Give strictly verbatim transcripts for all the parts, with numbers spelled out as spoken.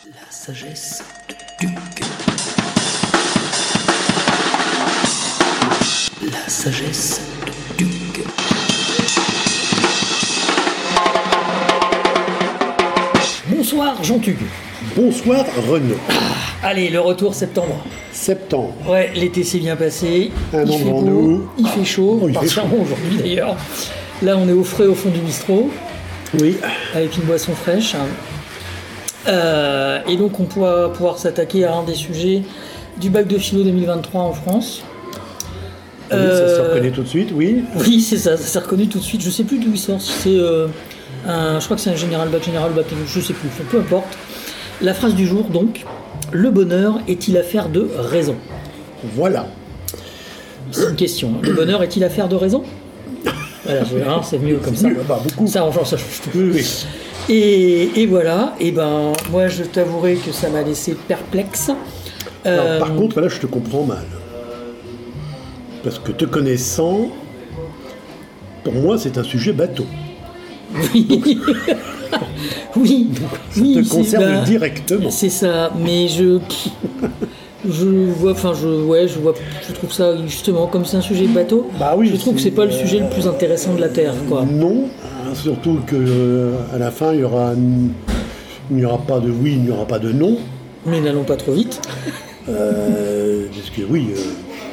La sagesse de Duc. La sagesse de Duc. Bonsoir Jean Tugue. Bonsoir Renaud. Ah, allez, le retour septembre. Septembre. Ouais, l'été s'est bien passé. Un il an fait devant beau, nous. il fait chaud, Oh, il fait particulièrement aujourd'hui d'ailleurs. Là, on est au frais au fond du bistrot, Oui. avec une boisson fraîche. Euh, et donc, on pourra pouvoir s'attaquer à un des sujets du bac de philo deux mille vingt-trois en France. Oui, ça se Euh, reconnaît tout de suite, oui. Oui, c'est ça, ça s'est reconnu tout de suite. Je sais plus d'où il sort, si c'est euh, un, je crois que c'est un général, bac général, bac, je sais plus, enfin, peu importe. La phrase du jour, donc, le bonheur est-il affaire de raison? Voilà. C'est une question. Le bonheur est-il affaire de raison? Voilà, je- hein, c'est mieux comme ça. mieux, bah, beaucoup. Ça, enfin, ça change tout. Oui, oui. Et, et voilà, et ben, moi, je t'avouerai que ça m'a laissé perplexe. Alors, Euh, par contre, là, je te comprends mal. Parce que te connaissant, pour moi, c'est un sujet bateau. oui, oui, Ça oui, te c'est- concerne bah, directement. C'est ça, mais je, je vois, enfin, je, ouais, je vois, je trouve ça justement comme c'est un sujet de bateau. Bah oui, je trouve que c'est pas le sujet le plus intéressant de la Terre, quoi. Non, hein, surtout que euh, à la fin, il y aura, un- il n'y aura pas de oui, il n'y aura pas de non. Mais n'allons pas trop vite. Euh, parce que oui, euh,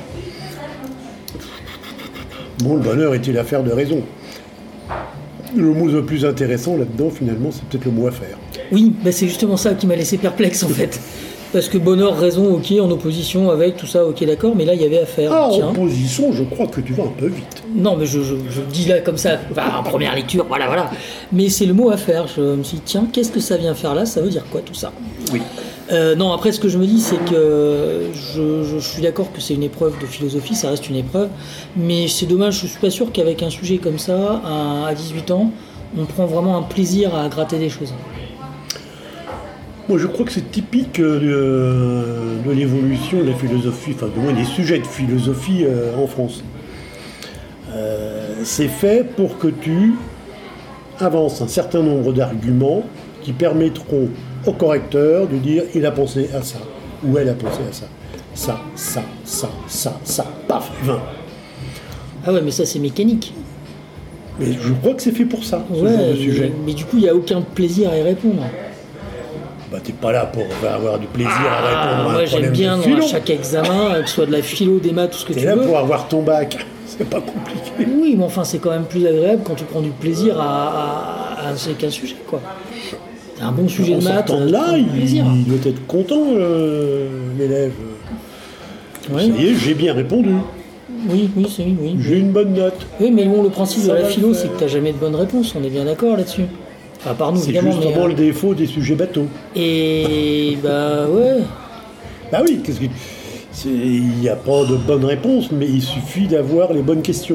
bon, le bonheur est-il affaire de raison? Le mot le plus intéressant là-dedans, finalement, c'est peut-être le mot affaire. Oui, bah c'est justement ça qui m'a laissé perplexe en fait. Parce que bonheur, raison, ok, en opposition avec tout ça, ok, d'accord, mais là il y avait affaire. Ah, Tiens. en position, je crois que tu vas un peu vite. Non, mais je, je, je dis là comme ça, enfin, en première lecture, voilà, voilà. Mais c'est le mot affaire. Je me suis dit, tiens, qu'est-ce que ça vient faire là? Ça veut dire quoi tout ça? Oui. Euh, non, après, ce que je me dis, c'est que je, je- je suis d'accord que c'est une épreuve de philosophie, ça reste une épreuve, mais c'est dommage, je suis pas sûr qu'avec un sujet comme ça, à, à dix-huit ans, on prend vraiment un plaisir à gratter des choses. Moi, je crois que c'est typique euh, de, de l'évolution de la philosophie, enfin, du moins des sujets de philosophie euh, en France. Euh, c'est fait pour que tu avances un certain nombre d'arguments qui permettront au correcteur de dire il a pensé à ça, ou elle a pensé à ça. Ça, ça, ça, ça, ça, paf, vingt. Ah ouais, mais ça, c'est mécanique. Mais je crois que c'est fait pour ça, ce Ouais, genre de mais, sujet. mais du coup, il n'y a aucun plaisir à y répondre. Bah, t'es pas là pour avoir du plaisir à répondre à un Moi, j'aime problème bien de dans philo. chaque examen, euh, que ce soit de la philo, des maths, tout ce que T'es tu là veux. pour avoir ton bac. C'est pas compliqué. Oui, mais enfin, c'est quand même plus agréable quand tu prends du plaisir à, à, à c'est qu'un sujet, quoi. C'est un bon sujet En de maths, sortant de tu là, prends du il, plaisir. il doit être content, euh, l'élève. Ouais. Ça y est, j'ai bien répondu. Oui, oui, c'est oui, oui. J'ai une bonne note. Oui, mais bon, le principe Ça de la va le philo, faire. c'est que t'as jamais de bonne réponse. On est bien d'accord là-dessus. Enfin, par nous, C'est évidemment. justement mais, euh, le défaut des sujets bateaux. Et bah ouais. Bah oui, qu'est-ce que... c'est- il n'y a pas de bonne réponse, mais il suffit d'avoir les bonnes questions.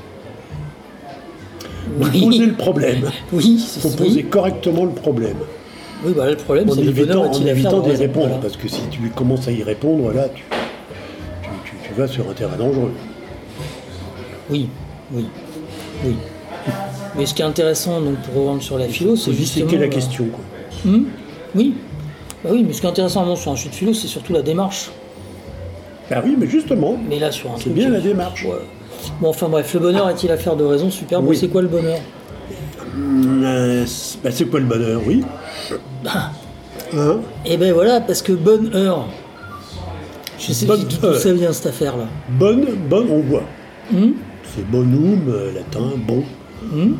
De Oui. poser le problème. Oui, Il c'est faut oui. poser correctement le problème. Oui, bah là, le problème, En c'est le évitant, bonheur en est-il affaire évitant de d'y raison, répondre. voilà. Parce que si tu commences à y répondre, là, tu, tu, tu- tu vas sur un terrain dangereux. Oui, oui, oui. Mais ce qui est intéressant, donc, pour revenir sur la philo, Il c'est faut justement... disséquer la euh, question, quoi. Hmm, oui. Bah oui, mais ce qui est intéressant non, sur un sujet de philo, c'est surtout la démarche. Bah oui, mais justement, Mais là, sur un c'est truc... bien euh, la démarche. ouais. Bon, enfin bref, le bonheur est-il affaire de raison? Super. Bon, Oui. c'est quoi le bonheur? Euh, c'est bah, c'est quoi le bonheur, oui Bah, Hein eh ben voilà, parce que bonheur... Je sais pas Bonne d'où heure. ça vient cette affaire-là. Bonne, bonne, on voit. Hmm, C'est bonum, euh, latin, bon. hmm.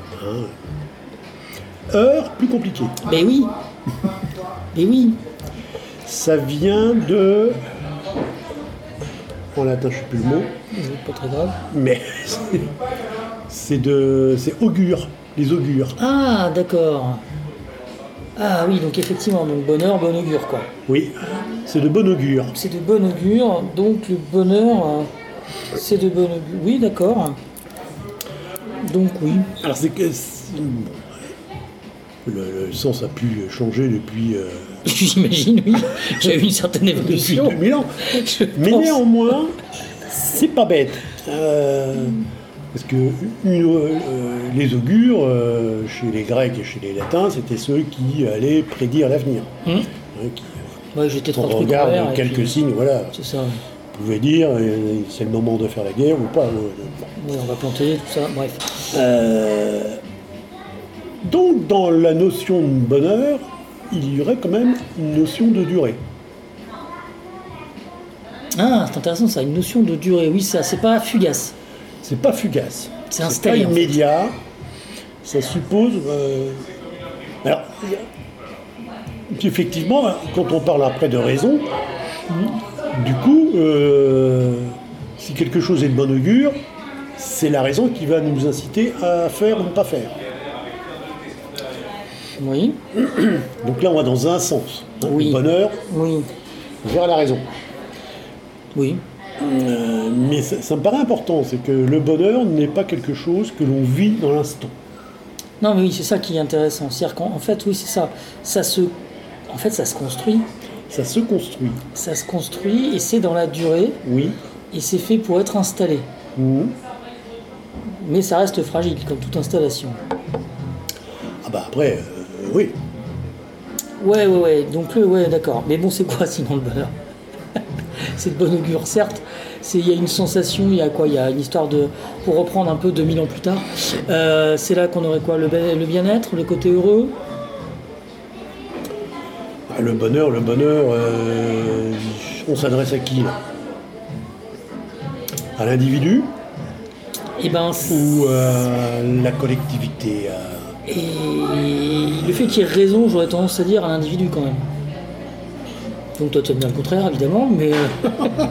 Heure, plus compliqué. Ben oui. Ben oui. Ça vient de... En latin, je ne sais plus le mot, C'est pas très grave. mais c'est- c'est de... C'est augure, les augures. Ah, d'accord. Ah oui, donc effectivement, donc bonheur, bon augure, quoi. Oui, c'est de bon augure. C'est de bon augure, donc le bonheur, euh, c'est de bon augure. Oui, d'accord. Donc oui. Alors c'est que... c'est- bon, le, le sens a pu changer depuis, euh, J'imagine, oui. J'ai eu une certaine depuis évolution. deux mille ans. Je Mais pense. néanmoins, c'est pas bête. Euh, parce que une, euh, les augures, euh, chez les Grecs et chez les Latins, c'était ceux qui allaient prédire l'avenir. Hum. hein, qui, Ouais, j'étais on trois trucs en regarde l'air, et quelques puis- signes, voilà. C'est ça. Vous pouvez dire, euh, c'est le moment de faire la guerre ou pas. euh, bon. Oui, on va planter, tout ça, bref. Euh, donc, dans la notion de bonheur, il y aurait quand même une notion de durée. Ah, c'est intéressant ça, une notion de durée. Oui, ça, c'est pas fugace. C'est pas fugace. C'est installé, pas en fait. immédiat. Ça suppose. euh, Alors, effectivement, quand on parle après de raison, du coup, euh, si quelque chose est de bon augure, c'est la raison qui va nous inciter à faire ou ne pas faire. Oui, Donc là, on va dans un sens. hein, Oui. Le bonheur oui, vers la raison. oui. Euh, mais ça, ça me paraît important, c'est que le bonheur n'est pas quelque chose que l'on vit dans l'instant. Non, mais oui, c'est ça qui est intéressant. C'est-à-dire qu'en en fait, oui, c'est ça. Ça se, en fait, ça se construit. Ça se construit. Ça se construit et c'est dans la durée Oui. et c'est fait pour être installé. Mhm. Mais ça reste fragile, comme toute installation. Ah bah après, euh, oui. Ouais, ouais, ouais. Donc, le, ouais, d'accord. Mais bon, c'est quoi sinon le bonheur? C'est de bon augure, certes. C'est- Il y a une sensation, il y a quoi? Il y a une histoire de. Pour reprendre un peu deux mille ans plus tard, euh, c'est là qu'on aurait quoi? Le, bien- le bien-être, le côté heureux? Ah, le bonheur, le bonheur, euh, on s'adresse à qui là? À l'individu Et ben, c'est- ou à la collectivité à- et le fait qu'il y ait raison, j'aurais tendance à dire à l'individu quand même. Donc toi tu aimes bien le contraire évidemment, mais euh,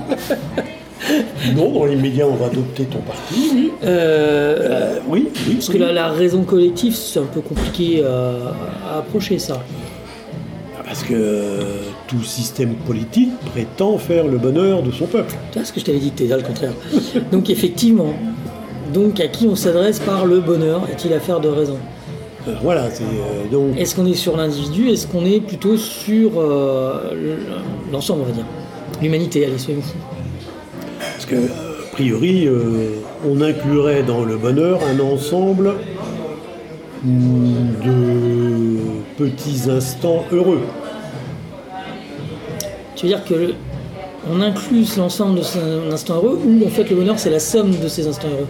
Non, dans l'immédiat, on va adopter ton parti. euh, Euh, oui, oui. parce que la, la raison collective c'est un peu compliqué euh, à approcher ça. Parce que euh, tout système politique prétend faire le bonheur de son peuple. Tu vois ce que je t'avais dit que t'es là le contraire. Donc effectivement, donc à qui on s'adresse par le bonheur est-il affaire de raison? Euh, voilà, c'est euh, donc. Est-ce qu'on est sur l'individu? Est-ce qu'on est plutôt sur euh, l'ensemble on va dire? L'humanité, allez soyons fous. Parce que, a priori, euh, on inclurait dans le bonheur un ensemble mm, de petits instants heureux. Tu veux dire que le- on inclut l'ensemble de ces instants heureux ou en fait le bonheur c'est la somme de ces instants heureux?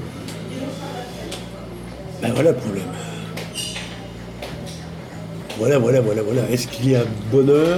Ben voilà le problème. Voilà, voilà, voilà, voilà. Est-ce qu'il y a bonheur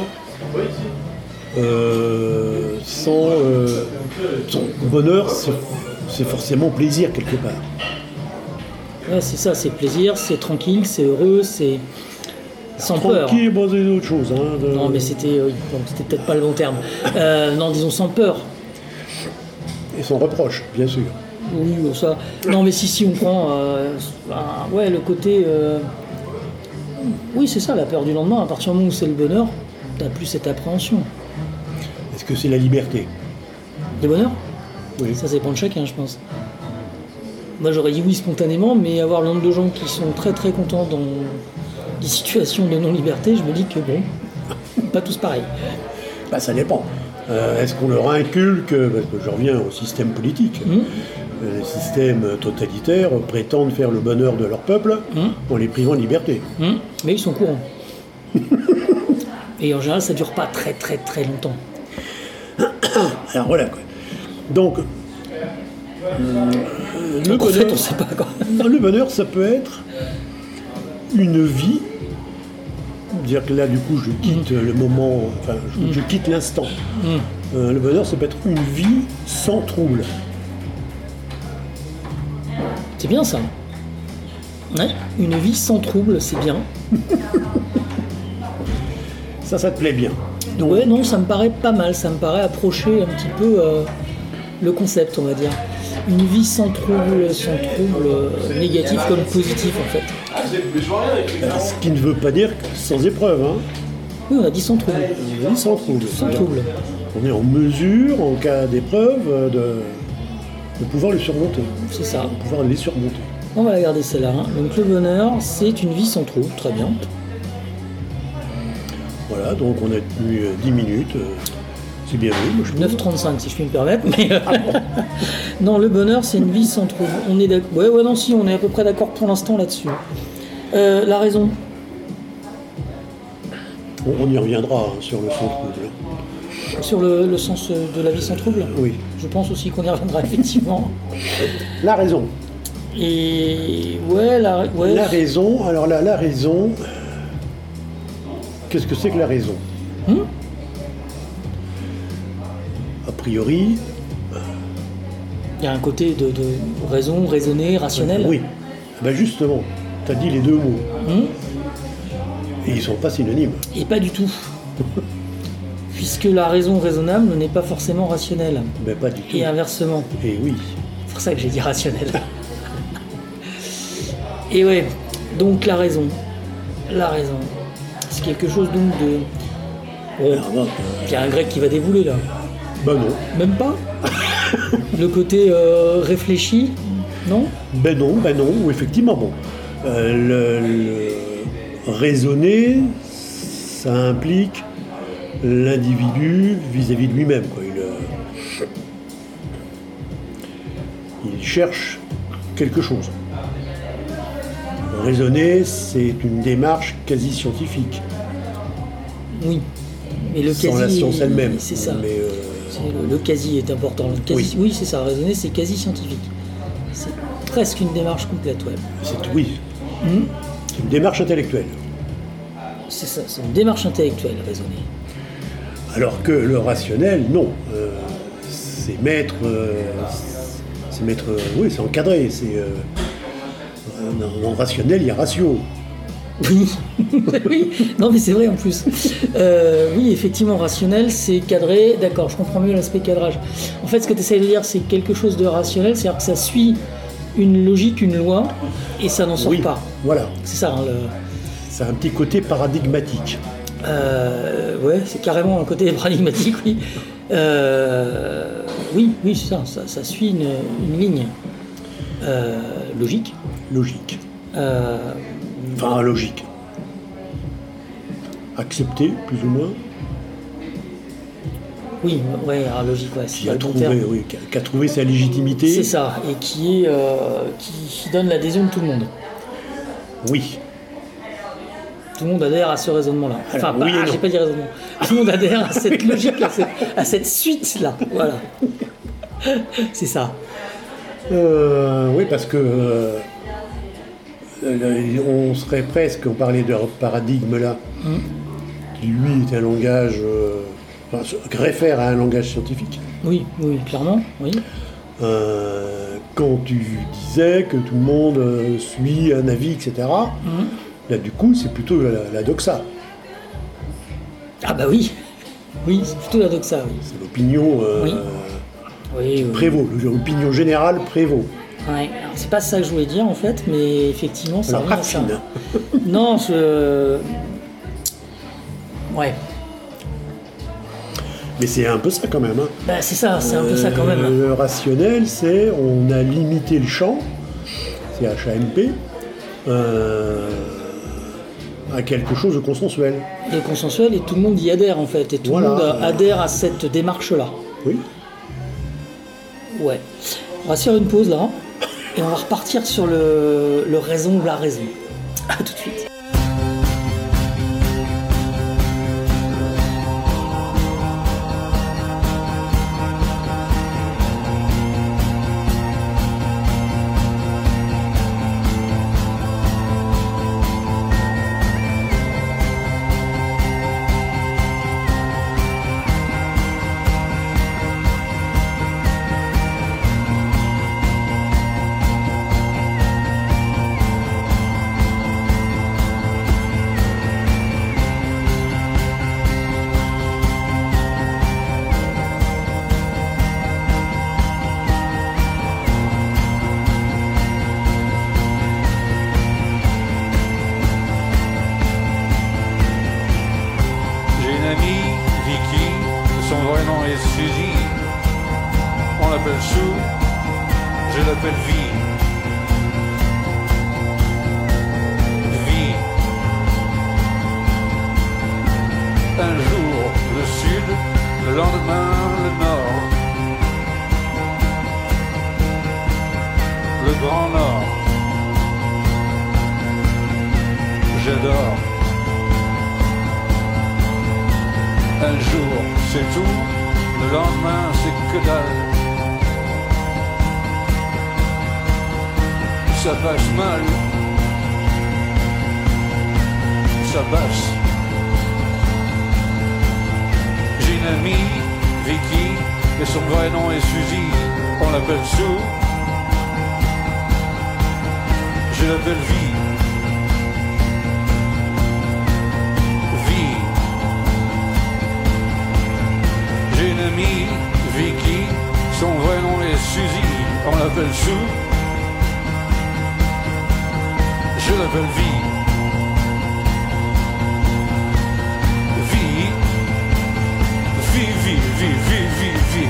euh, sans, euh, sans bonheur, c'est, c'est forcément plaisir quelque part. Ouais, c'est ça, c'est plaisir, c'est tranquille, c'est heureux, c'est sans peur. Tranquille, bon, c'est autre chose. Hein, de- Non mais c'était euh, bon, c'était peut-être pas le bon terme. Euh, non disons sans peur. Et sans reproche, bien sûr. Oui, bon, ça. Non, mais si, si on prend, euh, ah, ouais, le côté, euh, oui, c'est ça, la peur du lendemain. À partir du moment où c'est le bonheur, t'as plus cette appréhension. Est-ce que c'est la liberté? Le bonheur, Oui. ça dépend de chacun, je pense. Moi, j'aurais dit oui spontanément, mais avoir le nombre de gens qui sont très très contents dans des situations de non-liberté, je me dis que bon, pas tous pareils. Bah, ça dépend. Euh, est-ce qu'on leur inculque, parce que je reviens au système politique, Hum, euh, les systèmes totalitaires prétendent faire le bonheur de leur peuple hum, en les privant de liberté. hum, mais ils sont courants. Et en général, ça dure pas très très très longtemps. Alors voilà quoi. Donc, euh, le, Donc, en fait, bonheur, on sait pas quoi. non, le bonheur, ça peut être une vie. C'est-à-dire que là, du coup, je quitte le moment, enfin, je, je quitte l'instant. Hum. Euh, le bonheur, ça peut être une vie sans trouble. C'est bien ça. Ouais, une vie sans trouble, c'est bien. Ça, ça te plaît bien. Donc, Ouais, non, ça me paraît pas mal, ça me paraît approcher un petit peu euh, le concept, on va dire. Une vie sans trouble, sans trouble euh, négatif comme positif en fait. euh, ce qui ne veut pas dire que sans épreuve. Hein. Oui, on a dit sans trouble. Une vie sans trouble. Sans trouble. On est en mesure, en cas d'épreuve, euh, de, de pouvoir le surmonter. C'est ça. De pouvoir les surmonter. On va la garder celle-là. hein. Donc le bonheur, c'est une vie sans trouble, très bien. Voilà, donc on a tenu euh, dix minutes. euh, c'est bien vu, moi, je trouve. neuf trente-cinq si je puis me permettre. Mais euh, non, le bonheur, c'est une vie sans trouble. On est d'accord. Ouais, ouais, non, si, on est à peu près d'accord pour l'instant là-dessus. Euh, la raison. On, on y reviendra hein, sur le sans trouble. Sur le, le sens de la vie sans trouble. Oui. Je pense aussi qu'on y reviendra effectivement. La raison. Et ouais, la, ouais. La raison, alors la, la raison, qu'est-ce que c'est que la raison? Hmm A priori, il y a un côté de, de raison, raisonner, rationnel. oui. Ben justement, tu as dit les deux mots. Hmm Et ils sont pas synonymes. Et pas du tout. Puisque la raison raisonnable n'est pas forcément rationnelle. Ben pas du tout. Et inversement. Et oui. C'est pour ça que j'ai dit rationnel. Et ouais, donc la raison. La raison. C'est quelque chose donc de... Bon, Ah, ben, il y a un grec qui va dévouler là. ben non. Même pas. Le côté euh, réfléchi, non? Ben non, ben non, ou effectivement, bon. Euh, le, le raisonner, ça implique l'individu vis-à-vis de lui-même, quoi. Il, euh, il cherche quelque chose. Raisonner, c'est une démarche quasi scientifique. Oui. Mais le Sans quasi, la science elle-même. c'est ça. Mais, euh, C'est le, le quasi est important. Le quasi, oui, c'est ça. Raisonner, c'est quasi scientifique. C'est presque une démarche complète, ouais. c'est oui, Hmm. c'est une démarche intellectuelle. C'est ça, c'est une démarche intellectuelle, raisonner. Alors que le rationnel, non. Euh, c'est mettre, euh, c'est mettre, euh, oui, c'est encadré. C'est euh, dans le rationnel, il y a ratio. Oui, oui. Non mais c'est vrai en plus. Euh, oui, effectivement, rationnel, c'est cadré. D'accord, je comprends mieux l'aspect cadrage. En fait, ce que tu essaies de dire, c'est quelque chose de rationnel, c'est-à-dire que ça suit une logique, une loi, et ça n'en sort Oui, pas. voilà. C'est ça. Hein, le... C'est un petit côté paradigmatique. Euh, ouais, c'est carrément un côté paradigmatique, oui. Euh, oui, oui, c'est ça, ça. Ça suit une, une ligne euh, logique. Logique. Euh, Enfin, logique. Accepté, plus ou moins. oui, ouais, alors logique, ouais, c'est Qui pas a, le bon trouvé, terme. oui, qui a- qui a trouvé sa légitimité. C'est ça, et qui, est, euh, qui, qui donne l'adhésion de tout le monde. Oui. Tout le monde adhère à ce raisonnement-là. Enfin, Alors, pas- oui et ah, non. j'ai pas dit raisonnement. Tout le monde adhère à cette logique, à cette, à cette suite-là. Voilà. C'est ça. Euh, oui, parce que euh, euh, on serait presque, on parlait de paradigme là, Mm. qui lui est un langage, euh, enfin, se réfère à un langage scientifique. Oui, oui, clairement, oui. Euh, quand tu disais que tout le monde euh, suit un avis, et cetera, Mm. là du coup c'est plutôt la, la doxa. Ah bah oui. Oui, c'est plutôt la doxa, oui. C'est l'opinion euh, Oui. Oui, oui. prévaut, l'opinion générale prévaut. Ouais, alors c'est pas ça que je voulais dire en fait, mais effectivement, ça Alors revient à ça. raffine. Non, je... Ouais. Mais c'est un peu ça quand même. Hein. Bah c'est ça, c'est un peu ça quand même. Euh, Le rationnel, c'est on a limité le champ, c'est H A M P, euh, à quelque chose de consensuel. Et consensuel, et tout le monde y adhère en fait, et tout Voilà. le monde adhère à cette démarche-là. Oui. Ouais. On va se faire une pause là, et on va repartir sur le, le raison ou la raison. A tout de suite. J'ai une amie, Vicky, son vrai nom est Suzy. On l'appelle Sue, je l'appelle Vie. Vie. Un jour le sud, le lendemain le nord. Le grand nord. J'adore. Un jour, c'est tout, le lendemain, c'est que dalle. Ça passe mal, ça passe. J'ai une amie, Vicky, et son vrai nom est Suzy, on l'appelle Sue. Je l'appelle Vie. Vie. J'ai une amie, Vicky, son vrai nom est Suzy, on l'appelle Sue. Je l'appelle Vie. Vie. Vie, vie, vie, vie, vie, vie.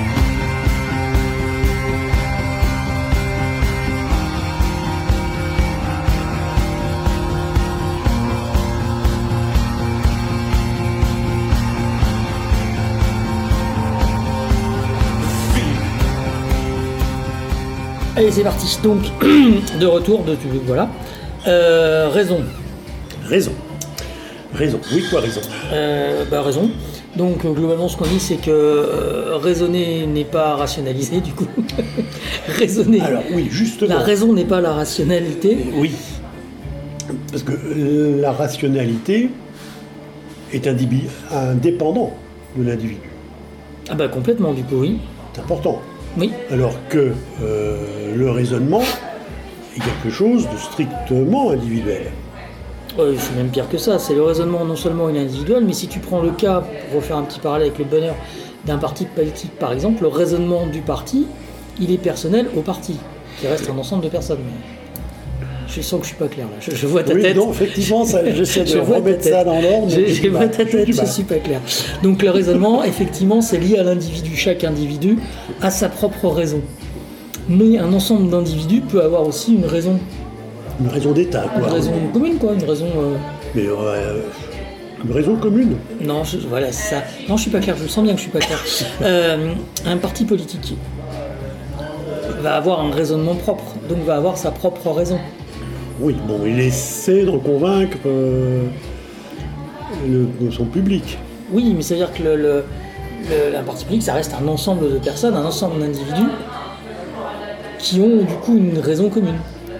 Allez, c'est parti. Donc, de retour, de voilà. Euh, raison. Raison. Raison. Oui, quoi, raison. Euh, bah, raison. Donc, euh, globalement, ce qu'on dit, c'est que euh, raisonner n'est pas rationaliser, du coup. Raisonner. Alors, oui, justement. La raison n'est pas la rationalité. Oui. Parce que euh, la rationalité est indivi- indépendant de l'individu. Ah bah complètement, du coup, oui. C'est important. Oui. Alors que euh, le raisonnement est quelque chose de strictement individuel. Ouais, c'est même pire que ça. C'est le raisonnement non seulement il est individuel, mais si tu prends le cas, pour refaire un petit parallèle avec le bonheur, d'un parti politique par exemple, le raisonnement du parti, il est personnel au parti, qui reste un ensemble de personnes. Je sens que je suis pas clair là. Je, je vois ta oui, tête. Non, effectivement, ça, j'essaie de je vois remettre ta ça dans l'ordre. Je, je vois ta tête, je je suis pas clair. Donc le raisonnement, effectivement, c'est lié à l'individu. Chaque individu a sa propre raison. Mais un ensemble d'individus peut avoir aussi une raison. Une raison d'État, quoi. Une raison commune, quoi. Une raison. Euh... Mais euh, une raison commune. Non, je, voilà, c'est ça. Non, je suis pas clair. Je le sens bien que je suis pas clair. Euh, un parti politique va avoir un raisonnement propre, donc va avoir sa propre raison. Oui, bon, il essaie de convaincre euh, le, son public. Oui, mais ça veut dire que le, le, le, un parti politique, ça reste un ensemble de personnes, un ensemble d'individus qui ont du coup une raison commune.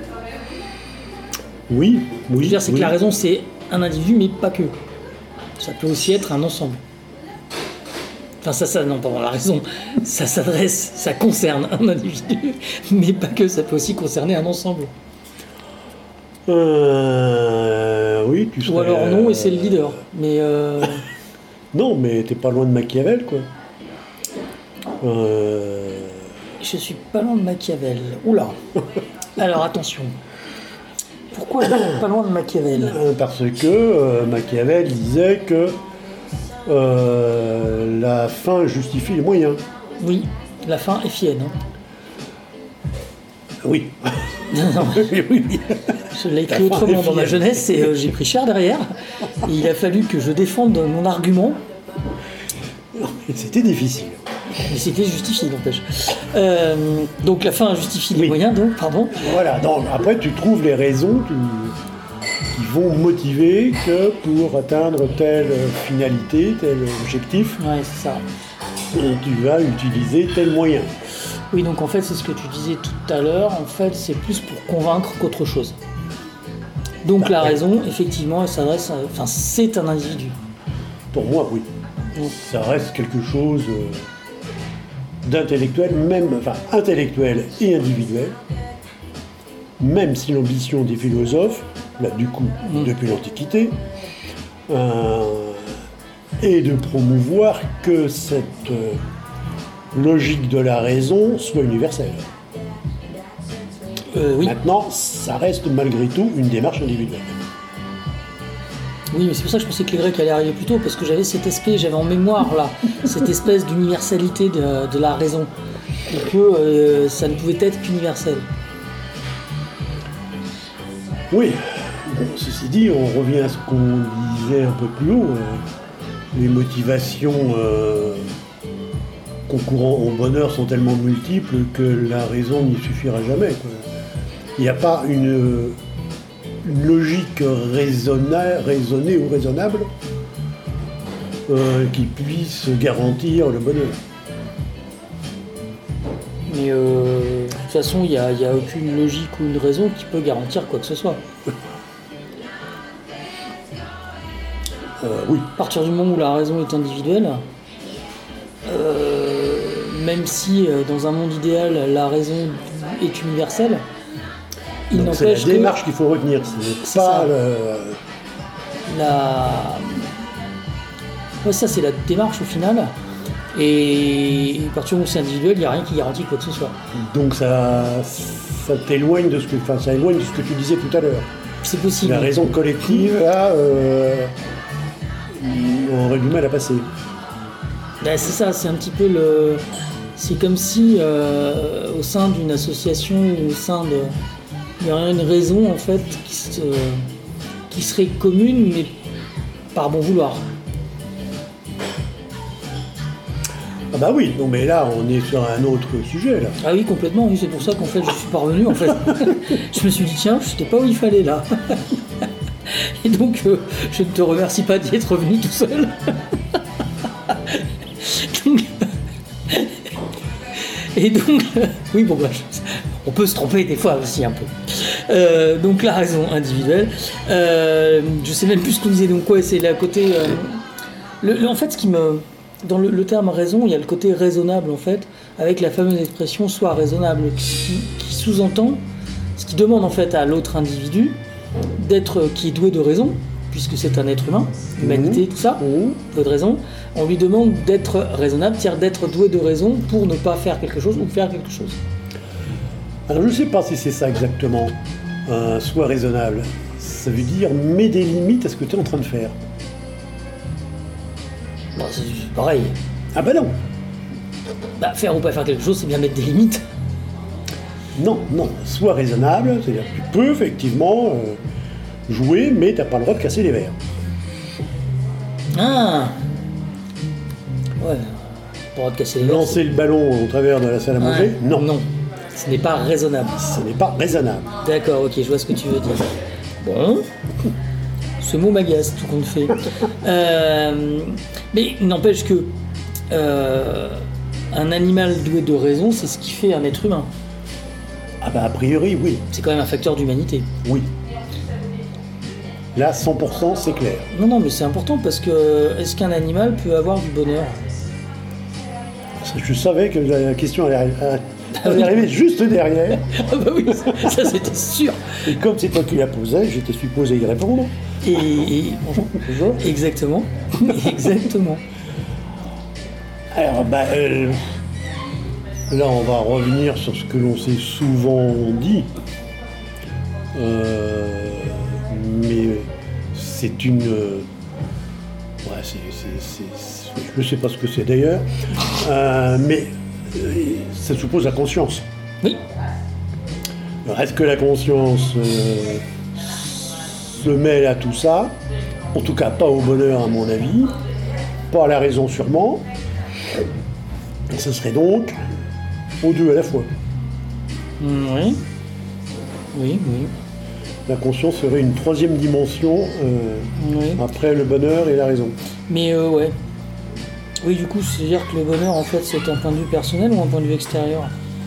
Oui, oui. Je veux dire, c'est oui. que la raison, c'est un individu, mais pas que. Ça peut aussi être un ensemble. Enfin, ça, ça, non, pardon, la raison, ça s'adresse, ça concerne un individu, mais pas que, ça peut aussi concerner un ensemble. Euh, oui, tu serais... Ou alors non, et c'est le leader. Mais euh... non, mais t'es pas loin de Machiavel, quoi. Euh... Je suis pas loin de Machiavel. Oula. Alors attention. Pourquoi je suis pas loin de Machiavel ? Parce que euh, Machiavel disait que euh, la fin justifie les moyens. Oui, la fin est fienne. Hein. Oui. Non, non. oui, oui. Je l'ai écrit autrement dans ma jeunesse et euh, j'ai pris cher derrière. Et il a fallu que je défende mon argument. C'était difficile. Mais c'était justifié, n'empêche. Euh, donc la fin justifie les oui. moyens, donc, pardon. Voilà, donc après tu trouves les raisons qui, qui vont motiver que pour atteindre telle finalité, tel objectif, ouais, c'est ça. tu vas utiliser tel moyen. Oui, donc en fait, c'est ce que tu disais tout à l'heure, en fait, c'est plus pour convaincre qu'autre chose. Donc bah, la ouais. raison, effectivement, elle s'adresse à... Enfin, c'est un individu. Pour moi, oui. Donc, ça reste quelque chose d'intellectuel, même, enfin, intellectuel et individuel, même si l'ambition des philosophes, là, du coup, mmh. depuis l'Antiquité, euh, est de promouvoir que cette... Euh, logique de la raison soit universelle. Euh, oui. Maintenant, ça reste malgré tout une démarche individuelle. Oui, mais c'est pour ça que je pensais que les Grecs allaient arriver plus tôt, parce que j'avais cet aspect, j'avais en mémoire là, cette espèce d'universalité de, de la raison, et que euh, ça ne pouvait être qu'universel. Oui, bon, ceci dit, on revient à ce qu'on disait un peu plus haut, euh, les motivations euh, concourant au bonheur sont tellement multiples que la raison n'y suffira jamais, quoi. Il n'y a pas une, une logique raisonna- raisonnée ou raisonnable euh, qui puisse garantir le bonheur. Mais euh, de toute façon, il n'y a, y a aucune logique ou une raison qui peut garantir quoi que ce soit. Euh, oui. À partir du moment où la raison est individuelle, euh, même si euh, dans un monde idéal la raison est universelle, il Donc c'est la n'empêche que démarche qu'il faut retenir, c'est C'est pas ça. le... la... Ouais, ça c'est la démarche au final. Et à partir du moment où c'est individuel, il n'y a rien qui garantit quoi que ce soit. Donc ça, ça t'éloigne de ce que, enfin, ça éloigne de ce que tu disais tout à l'heure. C'est possible. La raison collective, là, euh, on aurait du mal à passer. Ben, c'est ça, c'est un petit peu le... C'est comme si euh, au sein d'une association ou au sein de... Il y aurait une raison en fait qui, se... qui serait commune mais par bon vouloir. Ah bah oui, non mais là on est sur un autre sujet là. Ah oui, complètement, oui, c'est pour ça qu'en fait je suis parvenu en fait. Je me suis dit tiens, je n'étais pas où il fallait là. Et donc euh, je ne te remercie pas d'y être revenu tout seul. Donc, et donc, euh, oui bon bah, je- on peut se tromper des fois aussi un peu. Euh, donc la raison individuelle. Euh, je sais même plus ce qu'on disait, donc quoi, c'est la côté... euh, le, le- en fait ce qui me... Dans le, le terme raison, il y a le côté raisonnable en fait, avec la fameuse expression soit raisonnable, qui, qui sous-entend, ce qui demande en fait à l'autre individu d'être, qui est doué de raison, puisque c'est un être humain, humanité, tout ça, Mmh. doué de raison, on lui demande d'être raisonnable, c'est-à-dire d'être doué de raison pour ne pas faire quelque chose ou faire quelque chose. Alors je ne sais pas si c'est ça exactement, euh, soit raisonnable. Ça veut dire mets des limites à ce que tu es en train de faire. Bon, c'est pareil, Ah bah non, bah, faire ou pas faire quelque chose, c'est bien mettre des limites. non, non, sois raisonnable, c'est-à-dire que tu peux effectivement euh, jouer, mais tu n'as pas le droit de casser les verres. Ah ouais, pas le droit de casser les verres, Lancer le ballon au travers de la salle à c'est- manger, Ouais, non, non, ce n'est pas raisonnable. ce n'est pas raisonnable. D'accord, ok, je vois ce que tu veux dire. Bon, ce mot m'agace, tout compte fait. Euh, mais n'empêche que euh, un animal doué de raison, c'est ce qui fait un être humain. Ah bah a priori, oui, C'est quand même un facteur d'humanité. oui. Là, cent pour cent, c'est clair. Non, non, mais c'est important parce que est-ce qu'un animal peut avoir du bonheur? Je savais que la question allait, allait arriver juste derrière, Ah bah oui, ça c'était sûr. et comme c'est toi qui la posais, j'étais supposé y répondre. Et, et- Bonjour. exactement, exactement. Alors, bah, euh, là, on va revenir sur ce que l'on s'est souvent dit. Euh, mais c'est une... euh, ouais, c'est, c'est- c'est- c'est- je ne sais pas ce que c'est d'ailleurs. Euh, mais euh, ça suppose la conscience. Oui, Alors, est-ce que la conscience euh, se mêle à tout ça? En tout cas, pas au bonheur, à mon avis. Pas à la raison, sûrement. Ce serait donc aux deux à la fois. Mm, oui, oui, oui. La conscience serait une troisième dimension euh, oui. après le bonheur et la raison. Mais euh, ouais. Oui, du coup, c'est-à-dire que le bonheur, en fait, c'est un point de vue personnel ou un point de vue extérieur?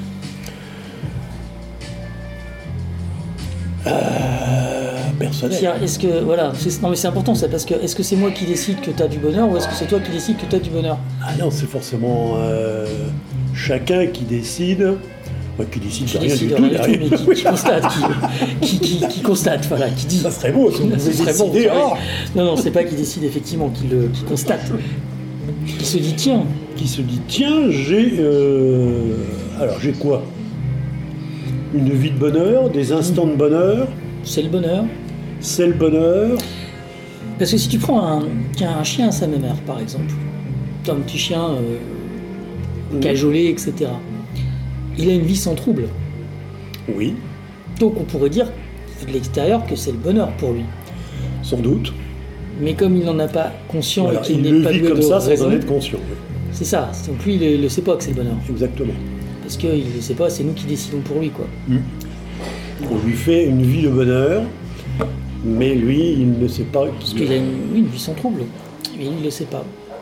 Personnel. C'est-à-dire, est-ce que, voilà, c'est- non mais c'est important ça, parce que est-ce que c'est moi qui décide que tu as du bonheur ou est-ce que c'est toi qui décide que tu as du bonheur? Ah non, c'est forcément euh, chacun qui décide. Ouais, qui décide Qui de rien décide du de tout. rien du tout, derrière. mais qui, qui constate, qui, qui, qui- qui constate, voilà, qui dit. Ça serait beau si on Ça pouvait serait bon, décider. c'est vrai. Oh, Non, non, c'est pas qui décide effectivement, qui, le, qui constate. Qui se dit, tiens, qui se dit tiens, j'ai. euh, alors, j'ai quoi? Une vie de bonheur, des instants de bonheur, c'est le bonheur. c'est le bonheur. Parce que si tu prends un, tiens, un chien à sa mère, par exemple, t'as un petit chien euh, cajolé, et cetera. Il a une vie sans trouble. Oui, Donc on pourrait dire de l'extérieur que c'est le bonheur pour lui. sans doute. Mais comme il n'en a pas conscient Voilà, et qu'il il n'est le pas vit doué comme de ça sans raison, en être conscient. oui. c'est ça. Donc lui, il ne le sait pas que c'est le bonheur. Exactement. Parce qu'il ne le sait pas, c'est nous qui décidons pour lui, quoi. On lui fait une vie de bonheur, mais lui, il ne sait pas. Parce qu'il a une, oui, une vie sans trouble. Mais il ne le sait pas.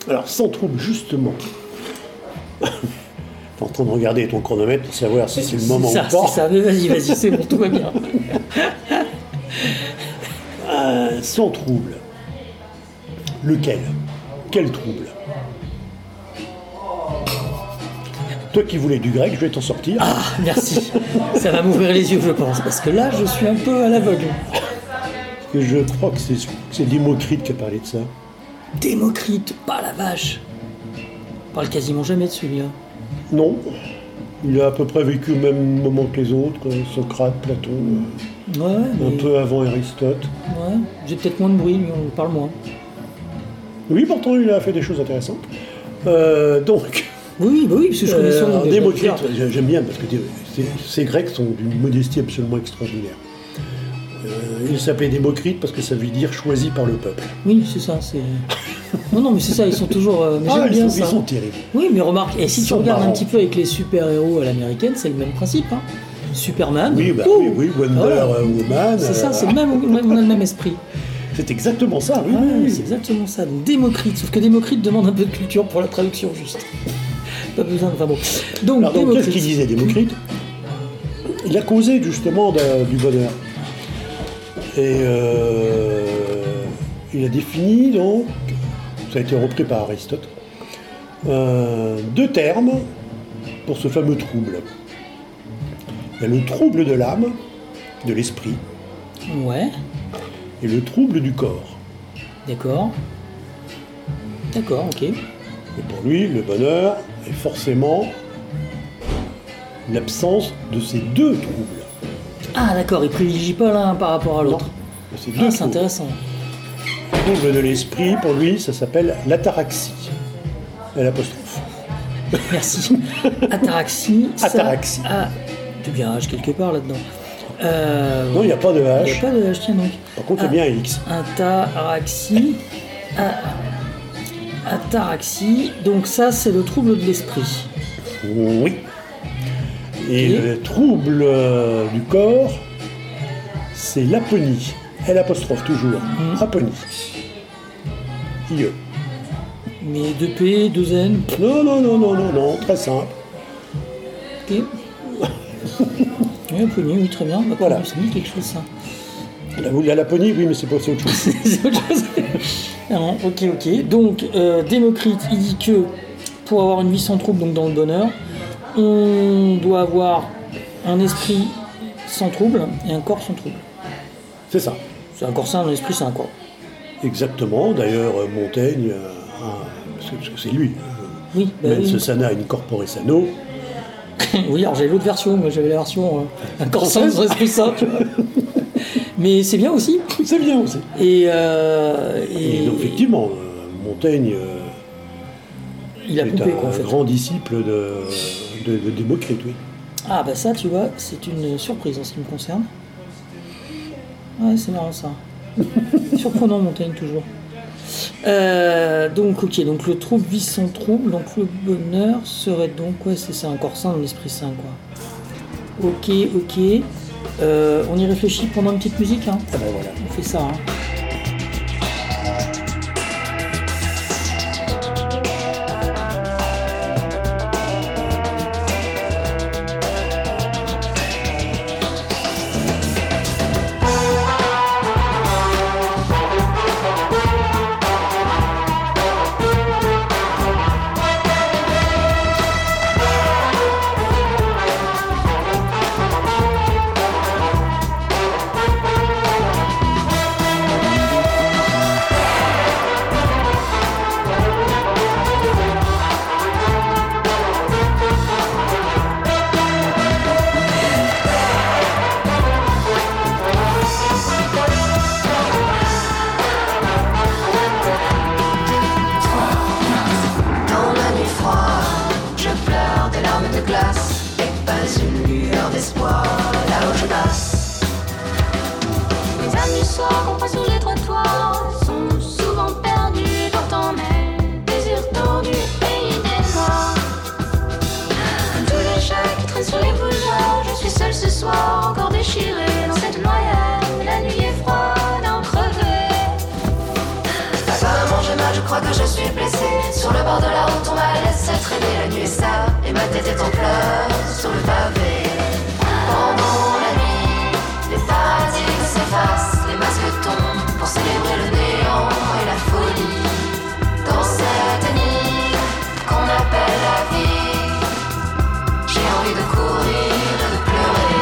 Alors, sans trouble, justement. T'es en train de regarder ton chronomètre pour savoir si c'est le moment ça, ou pas. C'est ça, mais vas-y, vas-y, c'est bon, tout va bien. Euh, sans trouble. Lequel? Quel trouble? Toi qui voulais du grec, je vais t'en sortir. Ah, merci. Ça va m'ouvrir les yeux, je pense, parce que là, je suis un peu à l'aveugle. Parce que je crois que c'est, c'est Démocrite qui a parlé de ça. Démocrite, pas la vache. On parle quasiment jamais de celui-là. Non. Il a à peu près vécu au même moment que les autres, quoi. Socrate, Platon, Ouais, euh, mais... un peu avant Aristote. Ouais, j'ai peut-être moins de bruit, mais on parle moins. Oui, pourtant, il a fait des choses intéressantes. Euh, donc... Oui, bah oui, parce que je connais son nom. Euh, déjà. Démocrite, j'aime bien parce que ces, ces Grecs sont d'une modestie absolument extraordinaire. Euh, il s'appelait Démocrite parce que ça veut dire choisi par le peuple. Oui, c'est ça. C'est... Non, non, mais c'est ça, ils sont toujours. Euh, mais Ah, j'aime ils, bien sont, ça. ils sont terribles. Oui, mais remarque, et si Ils tu sont regardes un marrants. petit peu avec les super-héros à l'américaine, c'est le même principe. Hein. Superman. Oui, bah, ouh, oui, oui, Wonder voilà. Woman. C'est ça, euh, c'est le même, on a le même esprit. C'est exactement ça, oui. Ouais, oui, oui. c'est exactement ça. Donc Démocrite, sauf que Démocrite demande un peu de culture pour la traduction, juste. Pas besoin de. Enfin bon. Donc, Alors, donc, Démocrite. qu'est-ce qu'il disait, Démocrite? Il a causé justement de- du bonheur. Et euh, il a défini, donc, ça a été repris par Aristote, euh, deux termes pour ce fameux trouble. Il y a le trouble de l'âme, de l'esprit, Ouais, et le trouble du corps. d'accord. D'accord, ok. Et pour lui, le bonheur est forcément l'absence de ces deux troubles. Ah, d'accord, il privilégie pas l'un par rapport à l'autre. Non, ces deux Ah, c'est troubles. intéressant. Le trouble de l'esprit, pour lui, ça s'appelle l'ataraxie. Et l'apostrophe. Merci. Ataraxie. ça- Ataraxie. Ah, tu bien H quelque part là-dedans. Euh, Non, il n'y a pas de il n'y a H. pas de H, tiens donc. Par contre, il y a bien un X. Ataraxie. Ah, Ataraxie. Donc ça, c'est le trouble de l'esprit. Oui. Et Ok. le trouble euh, du corps, c'est l'aponie. L apostrophe toujours. Mm. Aponie. I E. Mais deux P, deux N. Non, non, non, non, non, non, très simple. Ok. Oui, un peu mieux, oui, très bien. Bah, Voilà. Ça me dit quelque chose, ça. La, la Laponie, oui, mais c'est pas c'est autre chose. C'est autre chose. Ah non, ok, ok. Donc, euh, Démocrite, il dit que pour avoir une vie sans trouble, donc dans le bonheur, on doit avoir un esprit sans trouble et un corps sans trouble. C'est ça. C'est un corps sain, un esprit c'est un corps. Exactement. D'ailleurs, euh, Montaigne, euh, a- parce que parce que c'est lui, Oui, bah mens oui. sana in corpore sano. Oui, alors j'avais l'autre version, moi j'avais la version euh, un corps sain, un esprit sain, tu vois. Mais c'est bien aussi. C'est bien aussi. Et, euh, Et, et- donc, effectivement, euh, Montaigne euh, il a est coupé un quoi en fait. grand disciple de, de, de Démocrite, oui. Ah bah ça tu vois, c'est une surprise en ce qui me concerne. Ouais, c'est marrant ça. Surprenant Montaigne toujours. Euh, donc ok, donc le trouble vit sans trouble, donc le bonheur serait donc, ouais c'est ça, un corps sain, un esprit sain quoi. Ok, ok. Euh, on y réfléchit pendant une petite musique, hein. Ah ben voilà. On fait ça, hein. Dans la nuit froide, je pleure des larmes de glace et pas une lueur d'espoir là où je passe. Les amis soirs qu'on passe sous les trottoirs sont souvent perdus dans ton mail. Désirs tendus, pays des noirs. Comme tous les chats qui traînent sur les boulevards, je suis seule ce soir, encore déchirée dans cette noyade. La nuit est froide, en crevée. Apparemment j'ai mal, je crois que je suis blessée. Sur nuit est sale et ma tête est en pleurs sur le pavé. Pendant la nuit, les paradigmes s'effacent, les masques tombent pour célébrer le néant et la folie. Dans cette nuit qu'on appelle la vie, j'ai envie de courir et de pleurer.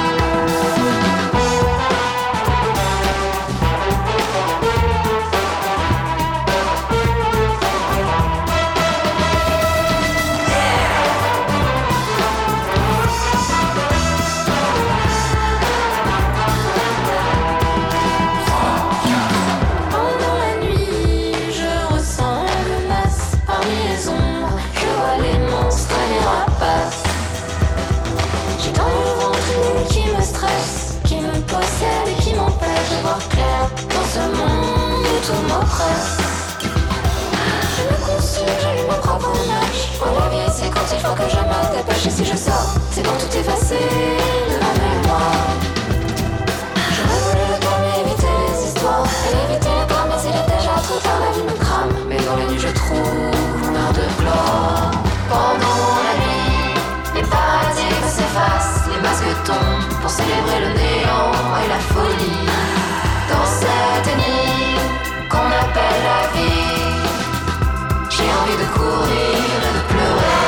Possède et qui m'empêche de voir clair dans ce monde où tout m'oppresse. Je me console, j'allume mon propre match. Pour la vie, c'est quand il faut que je me dépêche. Et si je sors, c'est pour tout effacer de ma mémoire. Je voulais le temps, mais éviter les histoires et éviter le drame, mais il est déjà trop tard, la vie me crame. Mais dans les nuits, je trouve une heure de gloire. Pendant la nuit, les paradigmes s'effacent, les masques tombent pour célébrer le néant et la folie. Dans cette nuit qu'on appelle la vie, j'ai envie de courir et de pleurer.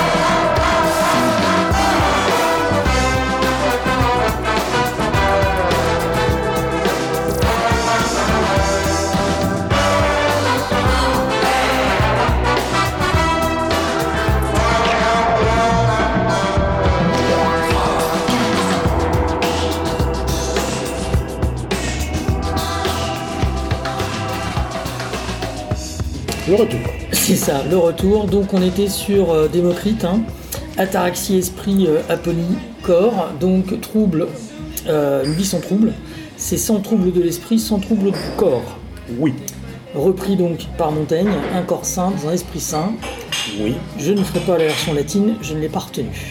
Le retour. C'est ça, le retour. Donc on était sur euh, Démocrite, hein. Ataraxie, esprit, euh, aponie, corps. Donc trouble, euh, une vie sans trouble. C'est sans trouble de l'esprit, sans trouble du corps. Oui. Repris donc par Montaigne, un corps sain dans un esprit sain. Oui. Je ne ferai pas la version latine, je ne l'ai pas retenue.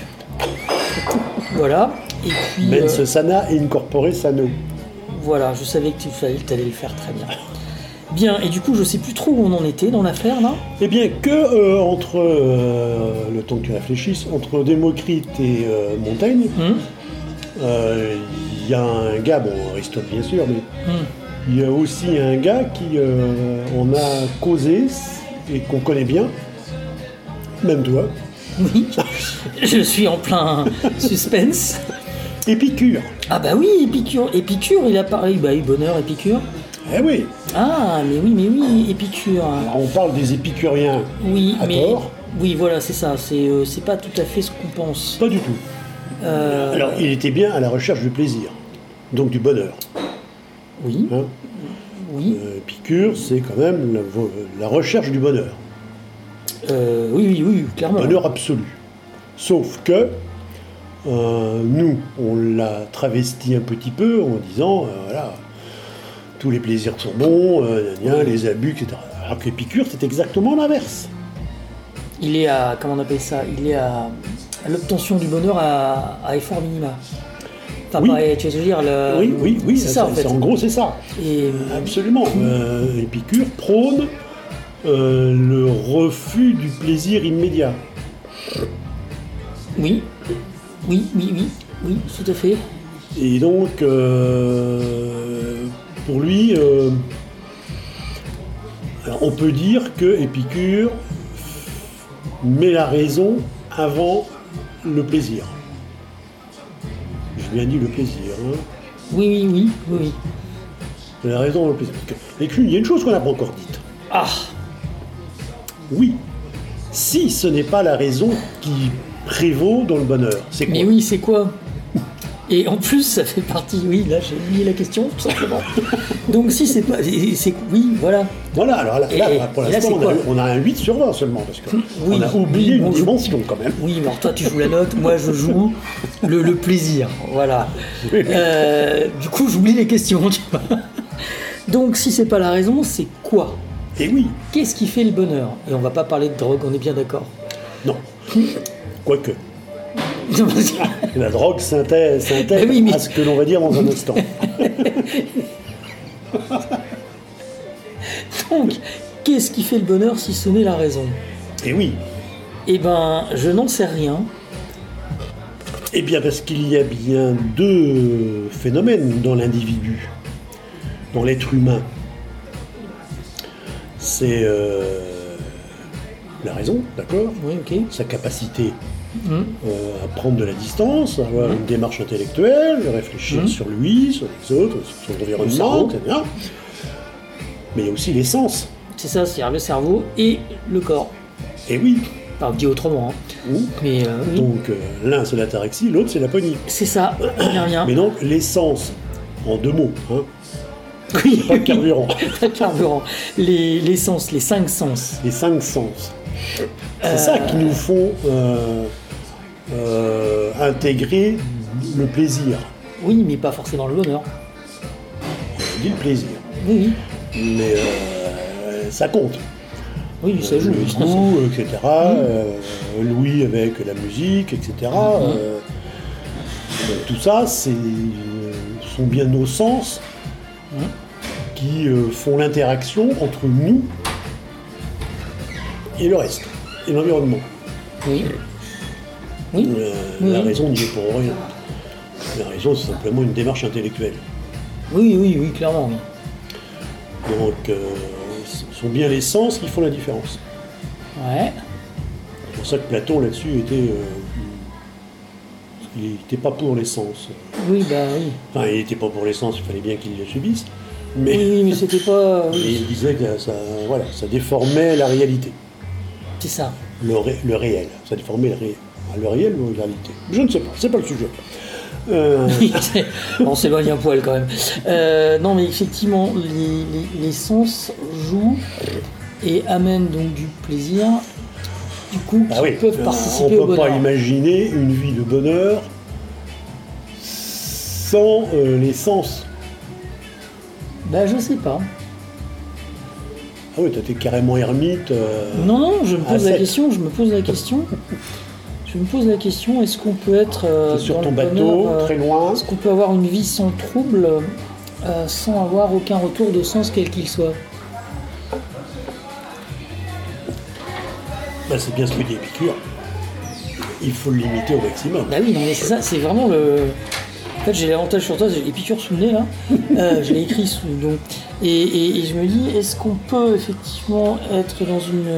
Voilà. Et puis. Mens euh, sana incorpore sano. Voilà, je savais que tu allais le faire très bien. Bien, et du coup, je sais plus trop où on en était dans l'affaire, là. Eh bien, que euh, entre, euh, le temps que tu réfléchisses, entre Démocrite et euh, Montaigne, Hum, euh, il y a un gars, bon, Aristote bien sûr, mais hum. il y a aussi un gars qui euh, en a causé et qu'on connaît bien, même toi, Oui, je suis en plein suspense. Épicure. Ah bah oui, Épicure. Épicure, il a parlé, bah oui, bonheur, Épicure. Eh oui, Ah, mais oui, mais oui, Épicure. alors on parle des épicuriens Oui, à mais... tort, Oui, voilà, c'est ça, c'est euh, c'est pas tout à fait ce qu'on pense. pas du tout. Euh, Alors, il était bien à la recherche du plaisir, donc du bonheur. Oui, Hein. oui, Euh, Épicure, c'est quand même la, la recherche du bonheur. euh, oui, oui, oui, clairement. Bonheur absolu. Sauf que euh, nous, on l'a travesti un petit peu en disant, euh, voilà, tous les plaisirs sont bons, euh, gna gna, les abus, et cetera. Alors qu'Épicure, c'est exactement l'inverse. Il est à, comment on appelle ça, il est à, à l'obtention du bonheur à, à effort minima. Enfin, Oui. pareil, tu vois ce que je veux dire le- oui, oui, oui, c'est ça en fait. En gros, c'est ça. Et, Absolument. Euh, Épicure prône euh, le refus du plaisir immédiat. oui, oui, oui, oui, oui, tout à fait. Et donc, euh, pour lui, euh, alors on peut dire que Épicure met la raison avant le plaisir. J'ai bien dit le plaisir. Hein. Oui, oui, oui, oui, oui. Met la raison avant le plaisir. Parce que, avec lui, il y a une chose qu'on n'a pas encore dite. Ah, Oui, si ce n'est pas la raison qui prévaut dans le bonheur, c'est quoi? mais oui, c'est quoi? Et en plus, ça fait partie, oui, là j'ai oublié la question, tout simplement. Donc si c'est pas, c'est, oui, voilà. Voilà, alors là, Et- là, pour et là, l'instant, c'est on, quoi a, on a un huit sur vingt seulement, parce qu'on Oui, a oublié oui, une bon, je- dimension quand même. Oui, mais alors toi tu joues la note, moi je joue le, le plaisir, voilà. Euh, du coup, j'oublie les questions, tu vois. Donc si c'est pas la raison, c'est quoi? Et oui, Qu'est-ce qui fait le bonheur? Et on va pas parler de drogue, on est bien d'accord. non, quoique. La drogue s'intègre, s'intègre Mais oui, mais- à ce que l'on va dire dans un instant. Donc, qu'est-ce qui fait le bonheur si ce n'est la raison? Et oui, Eh ben, je n'en sais rien. Eh bien, parce qu'il y a bien deux phénomènes dans l'individu, dans l'être humain. C'est euh, la raison, d'accord ? Oui, ok. Sa capacité Mmh. euh, à prendre de la distance, à avoir une démarche intellectuelle, à réfléchir Mmh. sur lui, sur les autres, sur son environnement, et cetera. Mais il y a aussi les sens. C'est ça, c'est-à-dire le cerveau et le corps. Et oui. Enfin, dit autrement. Hein. Mmh. Mais euh, oui. Donc euh, l'un c'est l'ataraxie, l'autre c'est l'aponie. C'est ça, rien, rien. Mais donc les sens, en deux mots, hein, Oui, pas de carburant. Pas de carburant. Les, les sens, les cinq sens. Les cinq sens. C'est Euh, ça qui nous font euh, euh, intégrer le plaisir. Oui, mais pas forcément le bonheur. On dit le plaisir. Oui, oui. Mais euh, ça compte. Oui, ça joue. Le goût, et cetera. Euh, Louis avec la musique, et cetera. Mhm. Euh, tout ça, c'est, sont bien nos sens Mhm. qui euh, font l'interaction entre nous et le reste, et l'environnement. Oui. Oui. Euh, Oui, la oui. raison n'y est pour rien. La raison, c'est simplement une démarche intellectuelle. Oui, oui, oui, clairement, oui. Donc, euh, ce sont bien les sens qui font la différence. Ouais. C'est pour ça que Platon, là-dessus, était... euh, il n'était pas pour les sens. Oui, bah oui. Enfin, il n'était pas pour les sens, il fallait bien qu'il les subisse. Mais, Oui, oui, mais c'était pas... mais oui, il disait que ça, voilà, ça déformait la réalité, c'est ça. le, ré- le réel. Ça déformait le, ré- le réel ou la réalité. Je ne sais pas, c'est pas le sujet. Euh, On s'éloigne un poil quand même. Euh, non, mais effectivement, les, les- les sens jouent et amènent donc du plaisir, du coup, qui ah oui, peuvent euh, participer on au ne peut bonheur. pas imaginer une vie de bonheur sans euh, les sens. Bah, je sais pas. Ah oui, toi, t'es carrément ermite. euh, Non, non, je me à pose la sec. question, je me pose la question. Je me pose la question, est-ce qu'on peut être euh, T'es sur dans ton le bateau, bonheur, euh, très loin. est-ce qu'on peut avoir une vie sans trouble, euh, sans avoir aucun retour de sens quel qu'il soit? Bah, c'est bien ce que dit Épicure. Il faut le limiter au maximum. Bah oui, non mais c'est ça, c'est vraiment le... En fait, j'ai l'avantage sur toi, j'ai Épicure sous le nez, là. Euh, je l'ai écrit sous... Donc... Et, et- et je me dis, est-ce qu'on peut effectivement être dans une...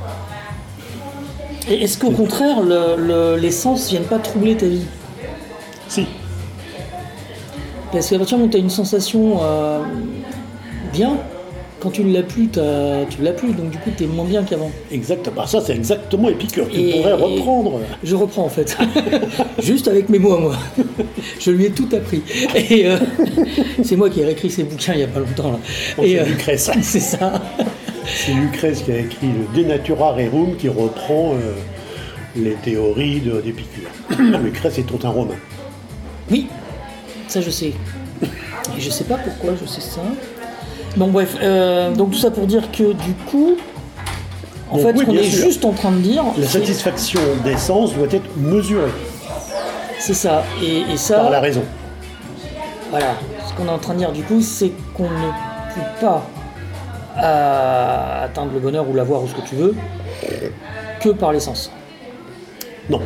Et est-ce qu'au contraire, le, le- les sens viennent pas troubler ta vie? Si. Parce qu'à partir du moment où tu as une sensation euh, bien, quand tu ne l'as plus, t'as- tu ne l'as plus, donc du coup tu es moins bien qu'avant. Exactement. Bah, ça, c'est exactement Épicure. Tu Et- pourrais reprendre. Je reprends en fait, juste avec mes mots à moi. Je lui ai tout appris. Et euh, c'est moi qui ai réécrit ces bouquins il n'y a pas longtemps. Là. Oh, Et, c'est euh, Lucrèce. c'est ça. C'est Lucrèce qui a écrit le De Natura Rerum qui reprend euh, les théories de- d'Épicure. Lucrèce est tout un romain. Oui, ça je sais. Et je sais pas pourquoi je sais ça. Bon bref, euh, donc tout ça pour dire que du coup, en Donc fait, oui, ce qu'on bien est sûr. juste en train de dire, La c'est- satisfaction des sens doit être mesurée c'est ça. Et, et ça, par la raison. voilà, ce qu'on est en train de dire du coup, c'est qu'on ne peut pas euh, atteindre le bonheur ou l'avoir ou ce que tu veux que par les sens. Non,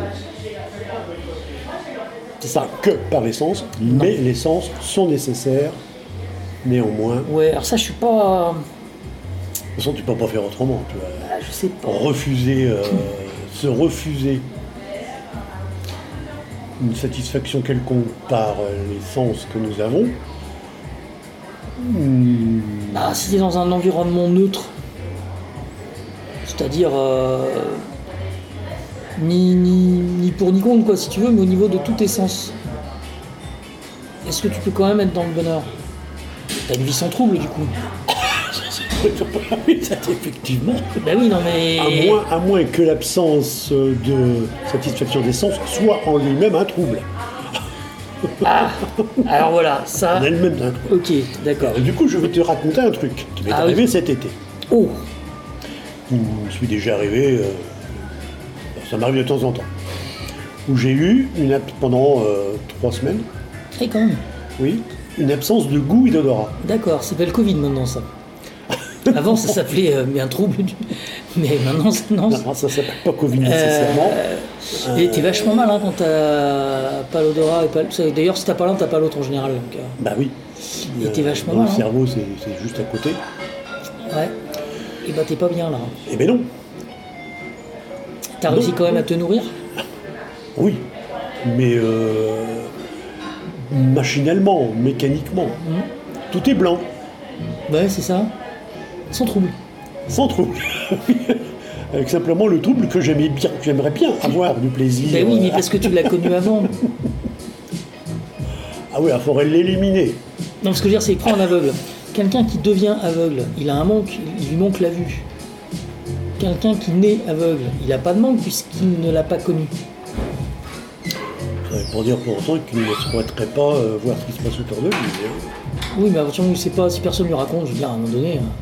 C'est ça. que par les sens, mais les sens sont nécessaires néanmoins. Ouais, alors ça, je suis pas. De toute façon, tu peux pas faire autrement. Tu vois. ah, Je sais pas. Refuser, euh, se refuser une satisfaction quelconque par euh, les sens que nous avons. hmm, Ah, si t'es dans un environnement neutre, c'est-à-dire euh, ni, ni, ni pour ni contre, quoi, si tu veux, mais au niveau de tous tes sens, est-ce que tu peux quand même être dans le bonheur? T'as une vie sans trouble, du coup. ça, effectivement. Bah oui, non mais. À moins, à moins que l'absence de satisfaction des sens soit en lui-même un trouble. Ah, alors voilà, ça. En elle-même un trouble. Ok, d'accord. Du coup, je vais te raconter un truc qui m'est Ah arrivé oui. cet été. Oh, Où je suis déjà arrivé, euh, ça m'arrive de temps en temps, où j'ai eu une ab- pendant euh, trois semaines, et quand même. oui, une absence de goût et d'odorat. D'accord, c'est pas le Covid maintenant, ça. Avant, ça s'appelait euh, mais un trouble du. Mais maintenant, c'est- non. Non, ça s'appelle pas Covid nécessairement. Euh, Et t'es vachement mal hein, quand t'as pas l'odorat et pas. D'ailleurs, si t'as pas l'un, t'as pas l'autre en général. Donc, euh, Bah oui. Et t'es vachement Dans mal, le hein. cerveau, c'est c'est juste à côté. ouais. Et bah, t'es pas bien là. Eh ben non. T'as réussi Non. quand même à te nourrir. Oui. Mais euh, machinalement, mécaniquement. Mhm. Tout est blanc, Ouais, c'est ça. Sans trouble. sans trouble. Avec simplement le trouble que j'aimais bien, que j'aimerais bien avoir du plaisir. Ben oui, mais parce que tu l'as connu avant. Non, Ah oui, il faudrait l'éliminer. ce que je veux dire, c'est que prends un aveugle. Quelqu'un qui devient aveugle, il a un manque, il lui manque la vue. Quelqu'un qui naît aveugle, il n'a pas de manque puisqu'il ne l'a pas connu. Ça veut pas dire pour autant qu'il ne souhaiterait pas euh, voir ce qui se passe autour de lui. hein. Oui, mais à partir du moment où il sait pas, si personne lui raconte, je veux dire, à un moment donné. hein.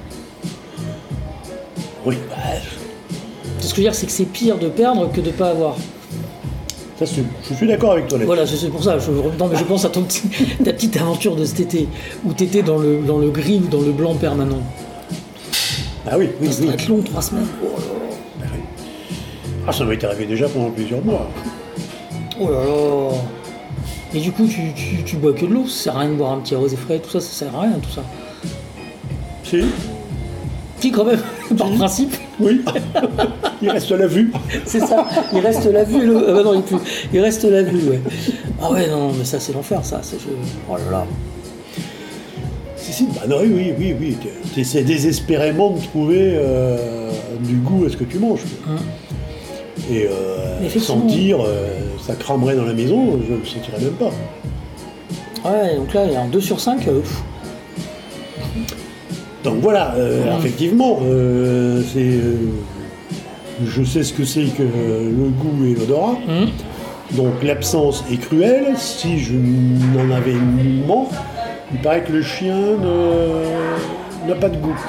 Oui, bah, Ce que je veux dire, c'est que c'est pire de perdre que de pas avoir. ça, c'est- je suis d'accord avec toi là-dessus. Voilà, c'est c'est pour ça. Je, non, mais je pense à ton petit- ta petite aventure de cet été, où tu étais dans le, dans le gris ou dans le blanc permanent. Ah oui, oui, Ça oui. va être long, trois semaines. Oh là Bah oui. Ah, ça m'est arrivé déjà pendant plusieurs mois. là, oh là là. Et du coup, tu, tu, tu bois que de l'eau, ça sert à rien de boire un petit rosé frais, tout ça, ça sert à rien, tout ça. Si, Si, quand même, par principe, oui. Il reste la vue. c'est ça. Il reste la vue, et le... ah bah non, il, peut... il reste la vue, ouais. Ah ouais, non, mais ça, c'est l'enfer, ça. c'est- je- Oh là là. Si, si, bah non, oui, oui, oui, oui. Tu essaies désespérément de trouver euh, du goût à ce que tu manges. quoi. Hum. Et euh, Effectivement. sentir, euh, ça cramerait dans la maison, je ne le sentirais même pas. Ouais, donc là, il y a un deux sur cinq. Euh, pff. Donc voilà, euh, Hum. effectivement, euh, c'est, euh, je sais ce que c'est que le goût et l'odorat. Hum. Donc l'absence est cruelle. Si je n'en avais nullement, il paraît que le chien ne- n'a pas de goût.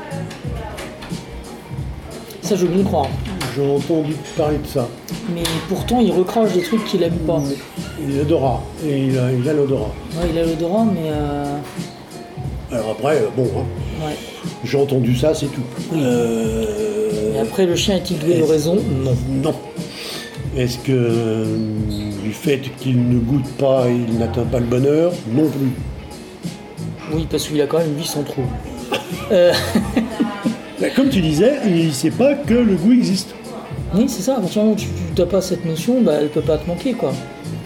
Ça, je veux bien le croire. J'ai entendu parler de ça. Mais pourtant, il recrache des trucs qu'il aime pas. Il a l'odorat. Et il a, il a l'odorat. Ouais, il a l'odorat, mais. Euh... Alors après, euh, bon, hein, Ouais. j'ai entendu ça, c'est tout. Oui. Euh, Et après, le chien est-il doué de est-ce- raison? Non. Non. Est-ce que euh, du fait qu'il ne goûte pas, il n'atteint pas le bonheur? Non plus. Oui, parce qu'il a quand même une vie sans trou. Euh... Ben, comme tu disais, il ne sait pas que le goût existe. Oui, c'est ça. À partir du moment où tu n'as pas cette notion, bah, elle peut pas te manquer, quoi.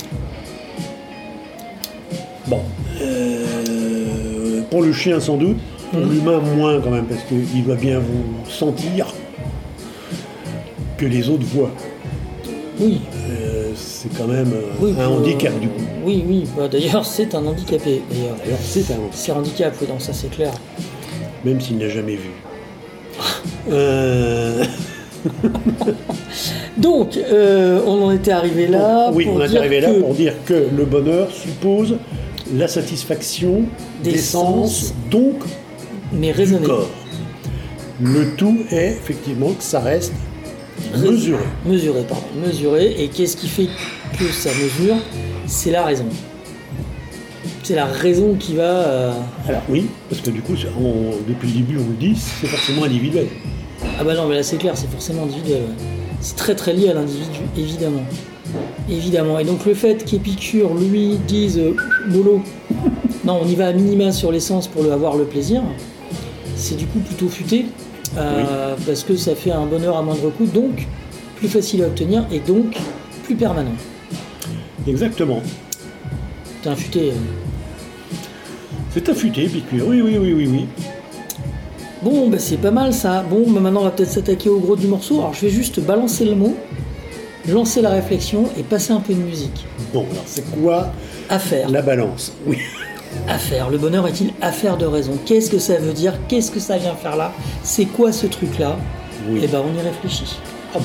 Bon. Euh, pour le chien sans doute, pour Mhm. l'humain moins quand même, parce qu'il doit bien vous sentir que les autres voient. Oui. Euh, c'est quand même euh, Oui, un pour, handicap euh, du coup. Oui, oui. Bah, d'ailleurs, c'est un handicapé. D'ailleurs, D'ailleurs, c'est un handicap, c'est un handicap, oui, donc ça c'est clair. même s'il n'a jamais vu. Euh, Donc, euh, on en était arrivé là. oui, pour on est dire arrivé là que pour dire que le bonheur suppose la satisfaction Des des sens, sens. donc Mais du raisonner. corps. Le tout est effectivement que ça reste Rais- mesuré. Mesurer, pardon. Mesurer. Et qu'est-ce qui fait que ça mesure? C'est la raison. C'est la raison qui va. euh, Alors oui, parce que du coup, c'est- on- depuis le début, on le dit, c'est forcément individuel. Ah bah non, mais là c'est clair, c'est forcément individuel. ouais. C'est très très lié à l'individu, évidemment. Évidemment. Et donc le fait qu'Épicure, lui, dise euh, mollo, non, on y va à minima sur l'essence pour le- avoir le plaisir, c'est du coup plutôt futé, euh, parce que ça fait un bonheur à moindre coût, donc plus facile à obtenir et donc plus permanent. Exactement. T'es un futé. euh. C'est affûté, Épicure. Oui, oui, oui, oui, oui. Bon, bah c'est pas mal ça. Bon, bah maintenant on va peut-être s'attaquer au gros du morceau. Alors je vais juste balancer le mot, lancer la réflexion et passer un peu de musique. Bon, alors c'est quoi À faire. la balance? Oui. Affaire. Le bonheur est-il affaire de raison? Qu'est-ce que ça veut dire? Qu'est-ce que ça vient faire là? C'est quoi ce truc-là? Oui. Eh ben, on y réfléchit. Ah bon.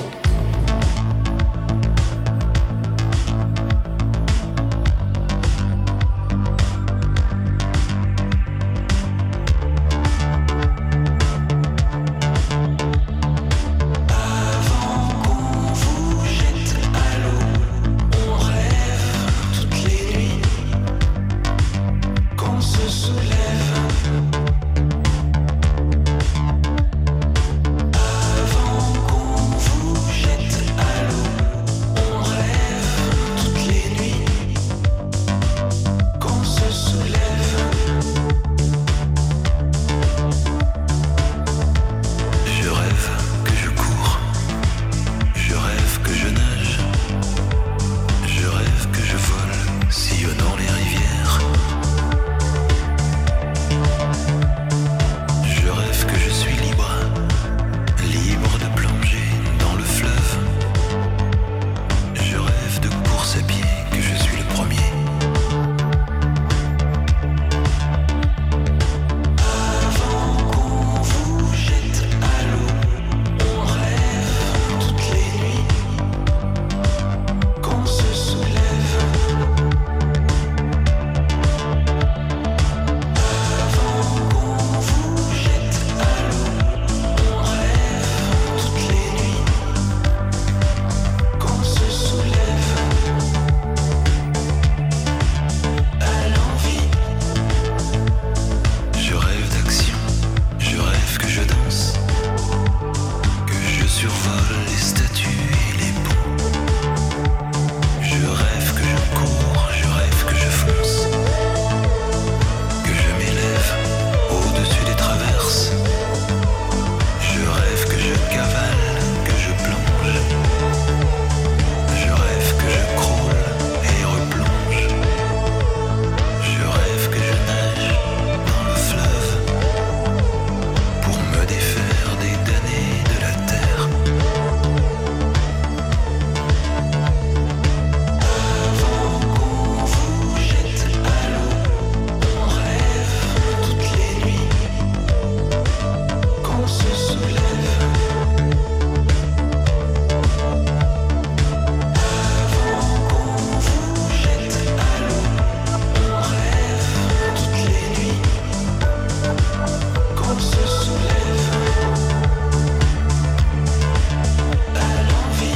Qu'on se soulève avant les statues et les ponts. Je rêve que je cours, je rêve que je fonce, que je m'élève au-dessus des traverses. Je rêve que je cavale, que je plonge. Je rêve que je croule et replonge. Je rêve que je nage dans le fleuve pour me défaire des damnés de la terre. Avant qu'on vous jette à l'eau, on rêve toutes les nuits qu'on se soulève. Avant qu'on vous jette à l'eau, on rêve toutes les nuits qu'on se soulève à l'envie.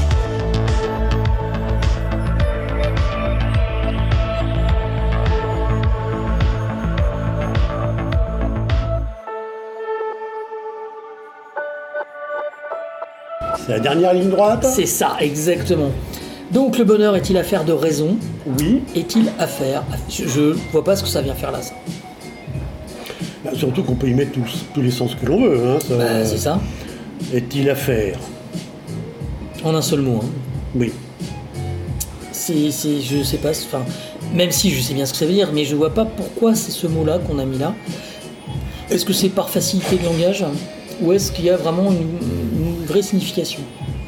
C'est la dernière ligne droite. C'est ça, exactement. Donc le bonheur est-il affaire de raison? Oui. Est-il affaire? Je, je vois pas ce que ça vient faire là, ça. Bah, surtout qu'on peut y mettre tous, tous les sens que l'on veut. Hein, ça- Bah, c'est ça. Est-il affaire? En un seul mot. Hein. Oui. C'est, c'est, je sais pas, enfin, même si je sais bien ce que ça veut dire, mais je vois pas pourquoi c'est ce mot-là qu'on a mis là. Est-ce que c'est par facilité de langage ou est-ce qu'il y a vraiment une, une vraie signification?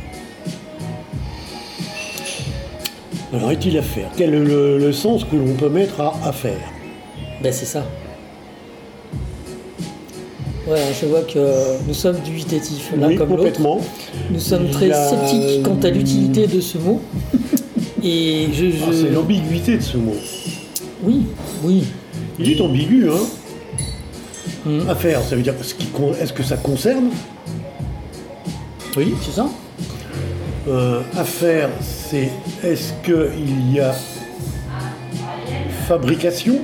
Alors, est-il affaire? Quel est le, le sens que l'on peut mettre à affaire? Ben c'est ça. Ouais, je vois que nous sommes dubitatifs l'un Oui, comme l'autre. complètement. Nous sommes Il très y a- sceptiques quant à l'utilité de ce mot. Et je... je... Ah, c'est l'ambiguïté de ce mot. Oui, oui. Il est ambigu, hein. Mm. Affaire, ça veut dire ce qui con- est-ce que ça concerne? Oui, c'est ça. Euh, affaire, c'est est-ce qu'il y a fabrication,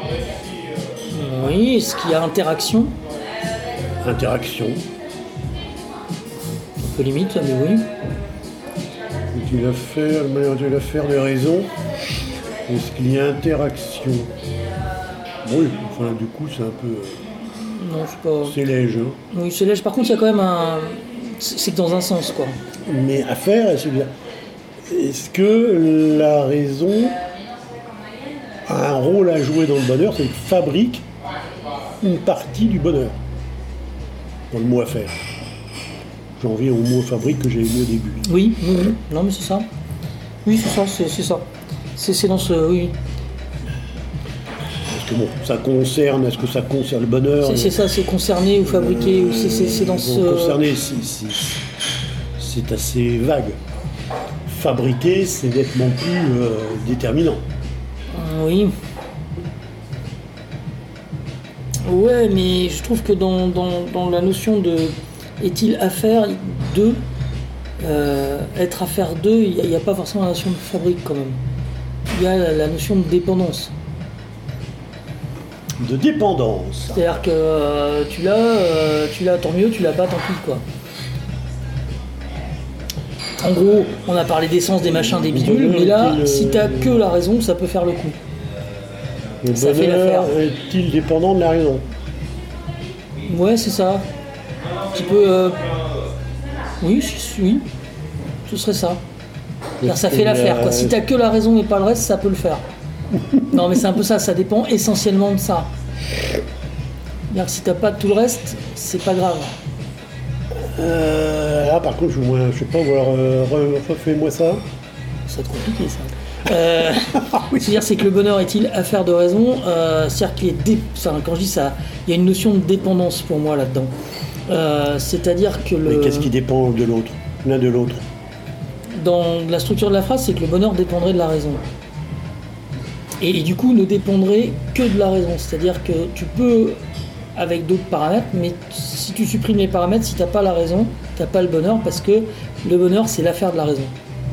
Oui, est-ce qu'il y a interaction? interaction? Un peu limite, mais oui. Est-il affaire, le meilleur de l'affaire des raisons? Est-ce qu'il y a interaction? Oui, enfin du coup c'est un peu euh, Non, c'est pas... c'est léger. Hein. Oui, c'est léger. Par contre, il y a quand même un... C'est c'est que dans un sens, quoi. Mais affaire, c'est bien. Est-ce que la raison a un rôle à jouer dans le bonheur? C'est qu'elle fabrique une partie du bonheur. Dans le mot affaire. J'en reviens au mot fabrique que j'ai mis au début. Oui, oui, oui. Non, mais c'est ça. Oui, c'est ça, c'est c'est ça. C'est c'est dans ce... Oui, Parce que bon, ça concerne, est-ce que ça concerne le bonheur? c'est c'est ça, c'est concerné ou fabriqué, ou c'est c'est- c'est dans Bon, ce... concerné, c'est- c'est- c'est assez vague. Fabriquer, c'est nettement plus euh, déterminant. Oui. Ouais, mais je trouve que dans, dans, dans la notion de est-il affaire de, euh, être affaire de, il n'y a, a pas forcément la notion de fabrique quand même. Il y a la, la notion de dépendance. De dépendance. C'est-à-dire que euh, tu l'as, euh, tu l'as, tant mieux, tu l'as pas, tant pis, quoi. En gros, on a parlé d'essence, des machins, des bidules, mais là, Le- si t'as que la raison, ça peut faire le coup. Le Ça fait bonheur l'affaire. est-il dépendant de la raison? Ouais, c'est ça. Un petit peu... euh, Oui, si- oui. Ce serait ça. C'est-à-dire, ça fait Et l'affaire, quoi. euh, Si t'as que la raison et pas le reste, ça peut le faire. Non, mais c'est un peu ça, ça dépend essentiellement de ça. C'est-à-dire que si t'as pas tout le reste, c'est pas grave. Euh, là, par contre, je, moi, je sais pas, voir, euh, re- refais-moi ça. Ça va être compliqué, ça. Euh, C'est-à-dire, c'est que le bonheur est-il affaire de raison? euh, C'est-à-dire qu'il est... Dé... Enfin, quand je dis ça, il y a une notion de dépendance pour moi là-dedans. Euh, C'est-à-dire que le... Mais qu'est-ce qui dépend de l'autre, l'un de l'autre? Dans la structure de la phrase, c'est que le bonheur dépendrait de la raison. Et, et du coup, ne dépendrait que de la raison. C'est-à-dire que tu peux, avec d'autres paramètres, mais si tu supprimes les paramètres, si tu n'as pas la raison, tu n'as pas le bonheur, parce que le bonheur, c'est l'affaire de la raison.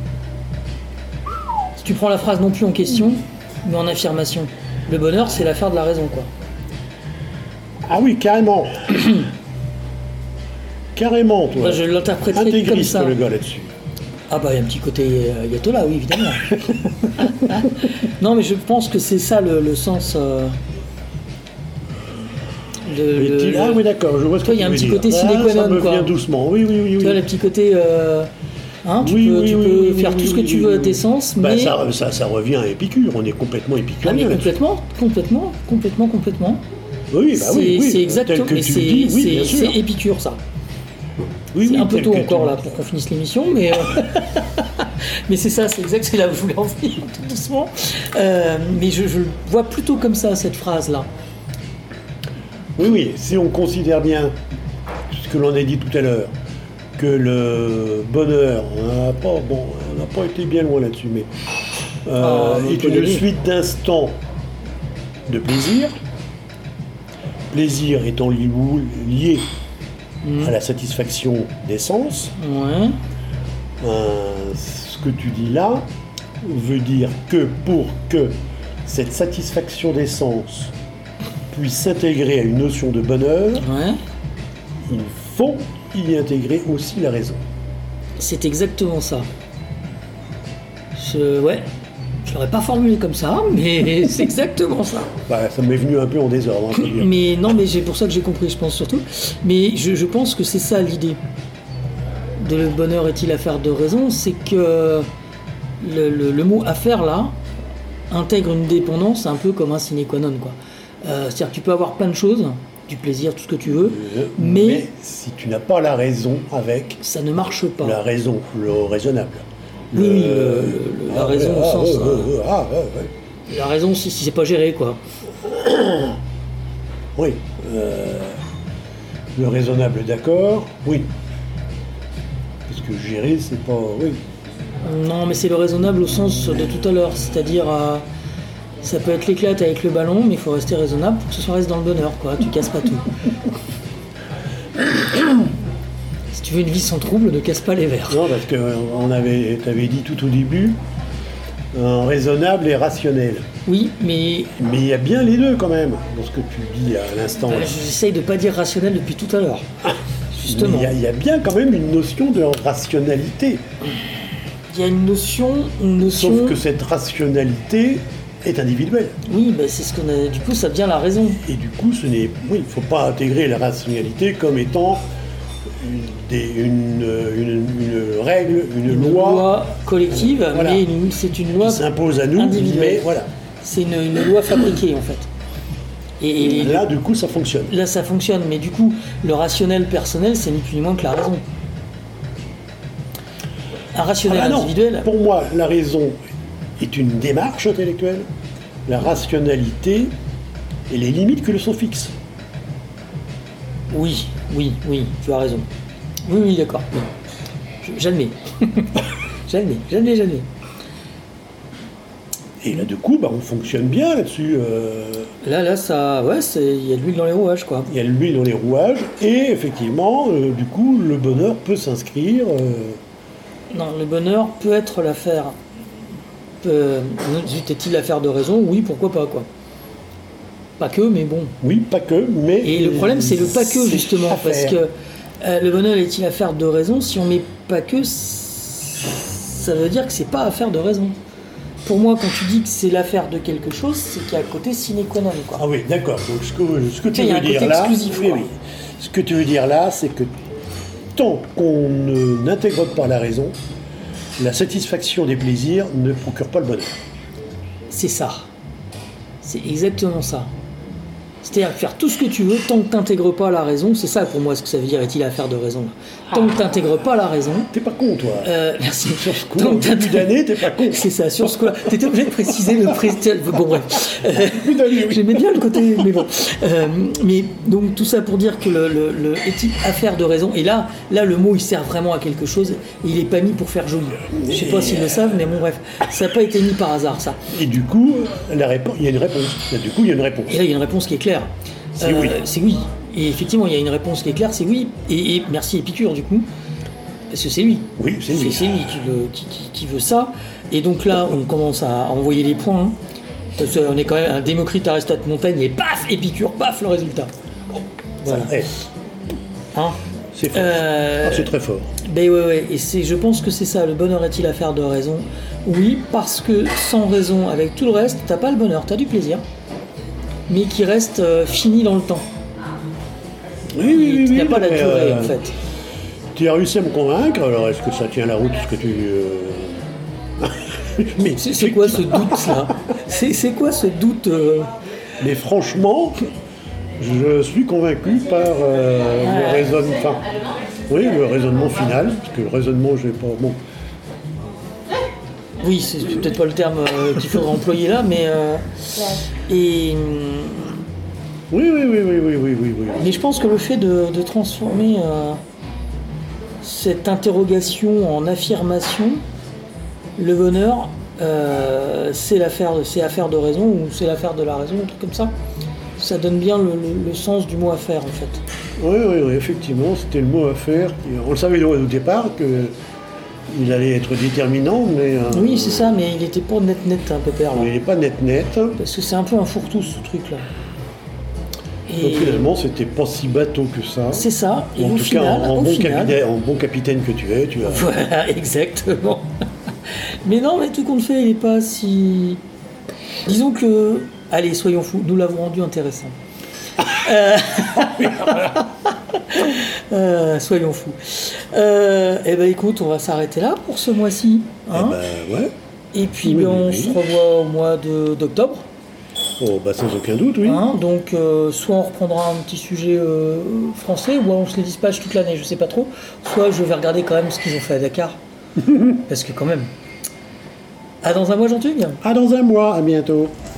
Si tu prends la phrase non plus en question, mais en affirmation, le bonheur, c'est l'affaire de la raison, quoi. Ah oui, carrément. Carrément, toi. Moi, je l'interpréterais comme Intégriste, ça. le gars, là-dessus. Ah bah il y a un petit côté euh, ayatollah, oui, évidemment. Non, mais je pense que c'est ça le, le sens... euh, le- Et le- tu- ah le- oui, d'accord, je vois ce Toi, que il y a tu un veux petit dire. côté Ah, sine qua ça non, me quoi. vient doucement, oui, oui, oui. Tu oui. vois, le petit côté... euh, hein, tu Oui, peux, oui, tu oui, peux oui, faire oui, tout ce oui, que tu oui, veux oui, à tes oui. sens, Bah, mais... ça, ça, ça revient à Épicure, on est complètement Ah épicurien. mais là-dessus. complètement, complètement, complètement, complètement. Oui, bah c'est oui, oui, c'est exactement, tel que mais tu c'est le dis, oui, c'est- bien sûr. c'est Épicure ça. Oui, C'est oui, un peu tel tôt que encore tu- là pour qu'on finisse l'émission, mais euh, mais c'est ça, c'est exact, c'est là où je voulais en venir tout doucement. Euh, mais je, je le vois plutôt comme ça cette phrase là. Oui, oui, si on considère bien ce que l'on a dit tout à l'heure, que le bonheur, on n'a pas, bon, on n'a pas été bien loin là-dessus, mais euh, Ah, on est peut y une aller. suite d'instants de plaisir, plaisir étant li- lié Mm. à la satisfaction des sens. Ouais. Euh, ce que tu dis là veut dire que pour que cette satisfaction des sens puisse s'intégrer à une notion de bonheur, Ouais. il faut y intégrer aussi la raison. C'est exactement ça. Je, ouais. Je l'aurais pas formulé comme ça, mais c'est exactement ça. Bah, ça m'est venu un peu en désordre, hein, faut dire. Mais non, mais c'est pour ça que j'ai compris, je pense surtout. Mais je, je pense que c'est ça l'idée de le bonheur est-il affaire de raison, c'est que le, le- le mot affaire là intègre une dépendance un peu comme un sine qua non, quoi. Euh, c'est-à-dire que tu peux avoir plein de choses, du plaisir, tout ce que tu veux, Euh, mais, si tu n'as pas la raison avec ça ne marche pas. la raison, le raisonnable. Oui, oui, Le- le- le- la Ah, raison ouais, au ah, sens, ouais, euh, ouais, ouais, ah, ouais, ouais. La raison, si, si c'est pas géré, quoi. Oui. euh, le raisonnable, d'accord, oui. Parce que gérer, c'est pas. Oui. Non, mais c'est le raisonnable au sens de tout à l'heure, c'est-à-dire euh, ça peut être l'éclate avec le ballon, mais il faut rester raisonnable pour que ce soit reste dans le bonheur, quoi. Tu casses pas tout. Si tu veux une vie sans trouble, ne casse pas les verres. Non, parce que euh, on avait, t'avais dit tout au début, un raisonnable et rationnel. Oui, mais Mais il y a bien les deux quand même, dans ce que tu dis à l'instant. euh, j'essaye de pas dire rationnel depuis tout à l'heure. Justement. Mais il y a- il y, a bien quand même une notion de rationalité. Il y a une notion, une notion. Sauf que cette rationalité est individuelle. Oui, bah, c'est ce qu'on a. Du coup, ça devient la raison. Et du coup, ce n'est, oui, il ne faut pas intégrer la rationalité comme étant une, des- une, une- une règle, une, Une loi, loi collective, Voilà. mais une- c'est une loi qui s'impose à nous. individuelle. Mais voilà. C'est une, une loi fabriquée en fait. Et, et Là, du coup, ça fonctionne. là, ça fonctionne, mais du coup, le rationnel personnel, c'est ni plus ni moins que la raison. Un rationnel Ah bah non, individuel, pour moi, la raison est une démarche intellectuelle. La rationalité et les limites que le son fixe. oui, oui, oui, tu as raison. Oui, oui, d'accord. oui. Je- J'admets. j'admets, j'admets, j'admets. Et là, du coup, bah, on fonctionne bien là-dessus. euh, Là, là, ça, ouais, c'est- il y a de l'huile dans les rouages, quoi. Il y a l'huile dans les rouages. Et effectivement, euh, du coup, le bonheur peut s'inscrire. euh, Non, le bonheur peut être l'affaire. Peut... Est-il l'affaire de raison? Oui, pourquoi pas, quoi. Pas que, mais bon. oui, pas que, mais. Et le problème, c'est le pas que, c'est justement, à parce faire. que euh, le bonheur est-il affaire de raison? Si on met pas que, ça veut dire que c'est pas affaire de raison. Pour moi, quand tu dis que c'est l'affaire de quelque chose, c'est qu'il y a un côté sine qua non, quoi. Ah oui, d'accord. Donc, ce que, ce que tu Il y a veux un côté dire là. exclusif, oui, quoi. oui. Ce que tu veux dire là, c'est que tant qu'on ne- n'intègre pas la raison, la satisfaction des plaisirs ne procure pas le bonheur. C'est ça. C'est exactement ça. C'est-à-dire faire tout ce que tu veux, tant que tu n'intègres pas la raison, c'est ça pour moi ce que ça veut dire, est-il affaire de raison. Tant que tu n'intègres pas la raison, T'es pas con, toi. euh, merci. Sur ce coup, Tant en que début t'intègres- d'année, t'es pas con. C'est ça, sur ce coup-là. T'étais obligé de préciser le président. Bon, bref. Euh, Début d'année, oui. J'aimais bien le côté, mais bon. Euh, mais donc, tout ça pour dire que le, le, le est-il affaire de raison. Et là, là, le mot, il sert vraiment à quelque chose. Et il n'est pas mis pour faire joli. Je sais pas s'ils le savent, mais bon, bref. Ça n'a pas été mis par hasard, ça. Et du coup, la réponse, il y a une réponse. Et du coup, il y a une réponse. Et là, il y a une réponse qui est claire. C'est oui. C'est oui. Et effectivement, il y a une réponse qui est claire, c'est oui. Et, et merci Épicure, du coup. Parce que c'est lui. Oui, c'est lui. C'est lui qui veut, qui, qui- qui veut ça. Et donc là, on commence à envoyer les points. hein. Parce qu'on est quand même un Démocrite, Aristote, Montaigne, et paf, Épicure, paf, le résultat. Voilà. Eh, Hein C'est fort. Euh, Ah, c'est très fort. Ben ouais, ouais. Et c'est, je pense que c'est ça, le bonheur est-il affaire de raison? Oui, parce que sans raison, avec tout le reste, t'as pas le bonheur, t'as du plaisir, mais qui reste euh, fini dans le temps. Oui, oui, oui. Il n'y a oui, pas la mais, durée, euh, en fait. Tu as réussi à me convaincre, alors est-ce que ça tient la route, ce que tu... euh, mais, C'est, c'est quoi ce doute-là? c'est, c'est quoi ce doute euh, mais franchement, je suis convaincu par euh, le raisonnement... Enfin, oui, le raisonnement final, parce que le raisonnement, je vais pas... Bon, Oui, c'est peut-être pas le terme euh, qu'il faudrait employer là, mais... euh, et... hum, oui, oui, oui, oui, oui, oui, oui, oui. Mais je pense que le fait de, de transformer euh, cette interrogation en affirmation, le bonheur, euh, c'est l'affaire, de- c'est affaire de raison ou c'est l'affaire de la raison, un truc comme ça. Ça donne bien le, le- le sens du mot affaire en fait. Oui, oui, oui, effectivement, c'était le mot à faire. On le savait au départ qu'il allait être déterminant, mais... euh, Oui, c'est ça, mais il était pas net net un pépère là. Il n'est pas net-net. Parce que c'est un peu un fourre-tout ce truc là. Donc finalement, c'était pas si bateau que ça. C'est ça, et En au tout final, cas, en, en au bon final- capitaine, en bon capitaine que tu es, tu as... Voilà, exactement. Mais non, mais tout compte fait, il n'est pas si... Disons que... Allez, soyons fous, nous l'avons rendu intéressant. Euh, euh, soyons fous. Euh, eh ben écoute, on va s'arrêter là pour ce mois-ci. hein. Eh ben, ouais. Et puis oui, ben, oui, on oui. se revoit au mois de- d'octobre. Oh, bah sans aucun doute, oui. hein. Donc euh, soit on reprendra un petit sujet euh, français, ou on se les dispatche toute l'année, je sais pas trop. Soit je vais regarder quand même ce qu'ils ont fait à Dakar. Parce que quand même... À dans un mois, Jean-Tugue. À dans un mois, à bientôt.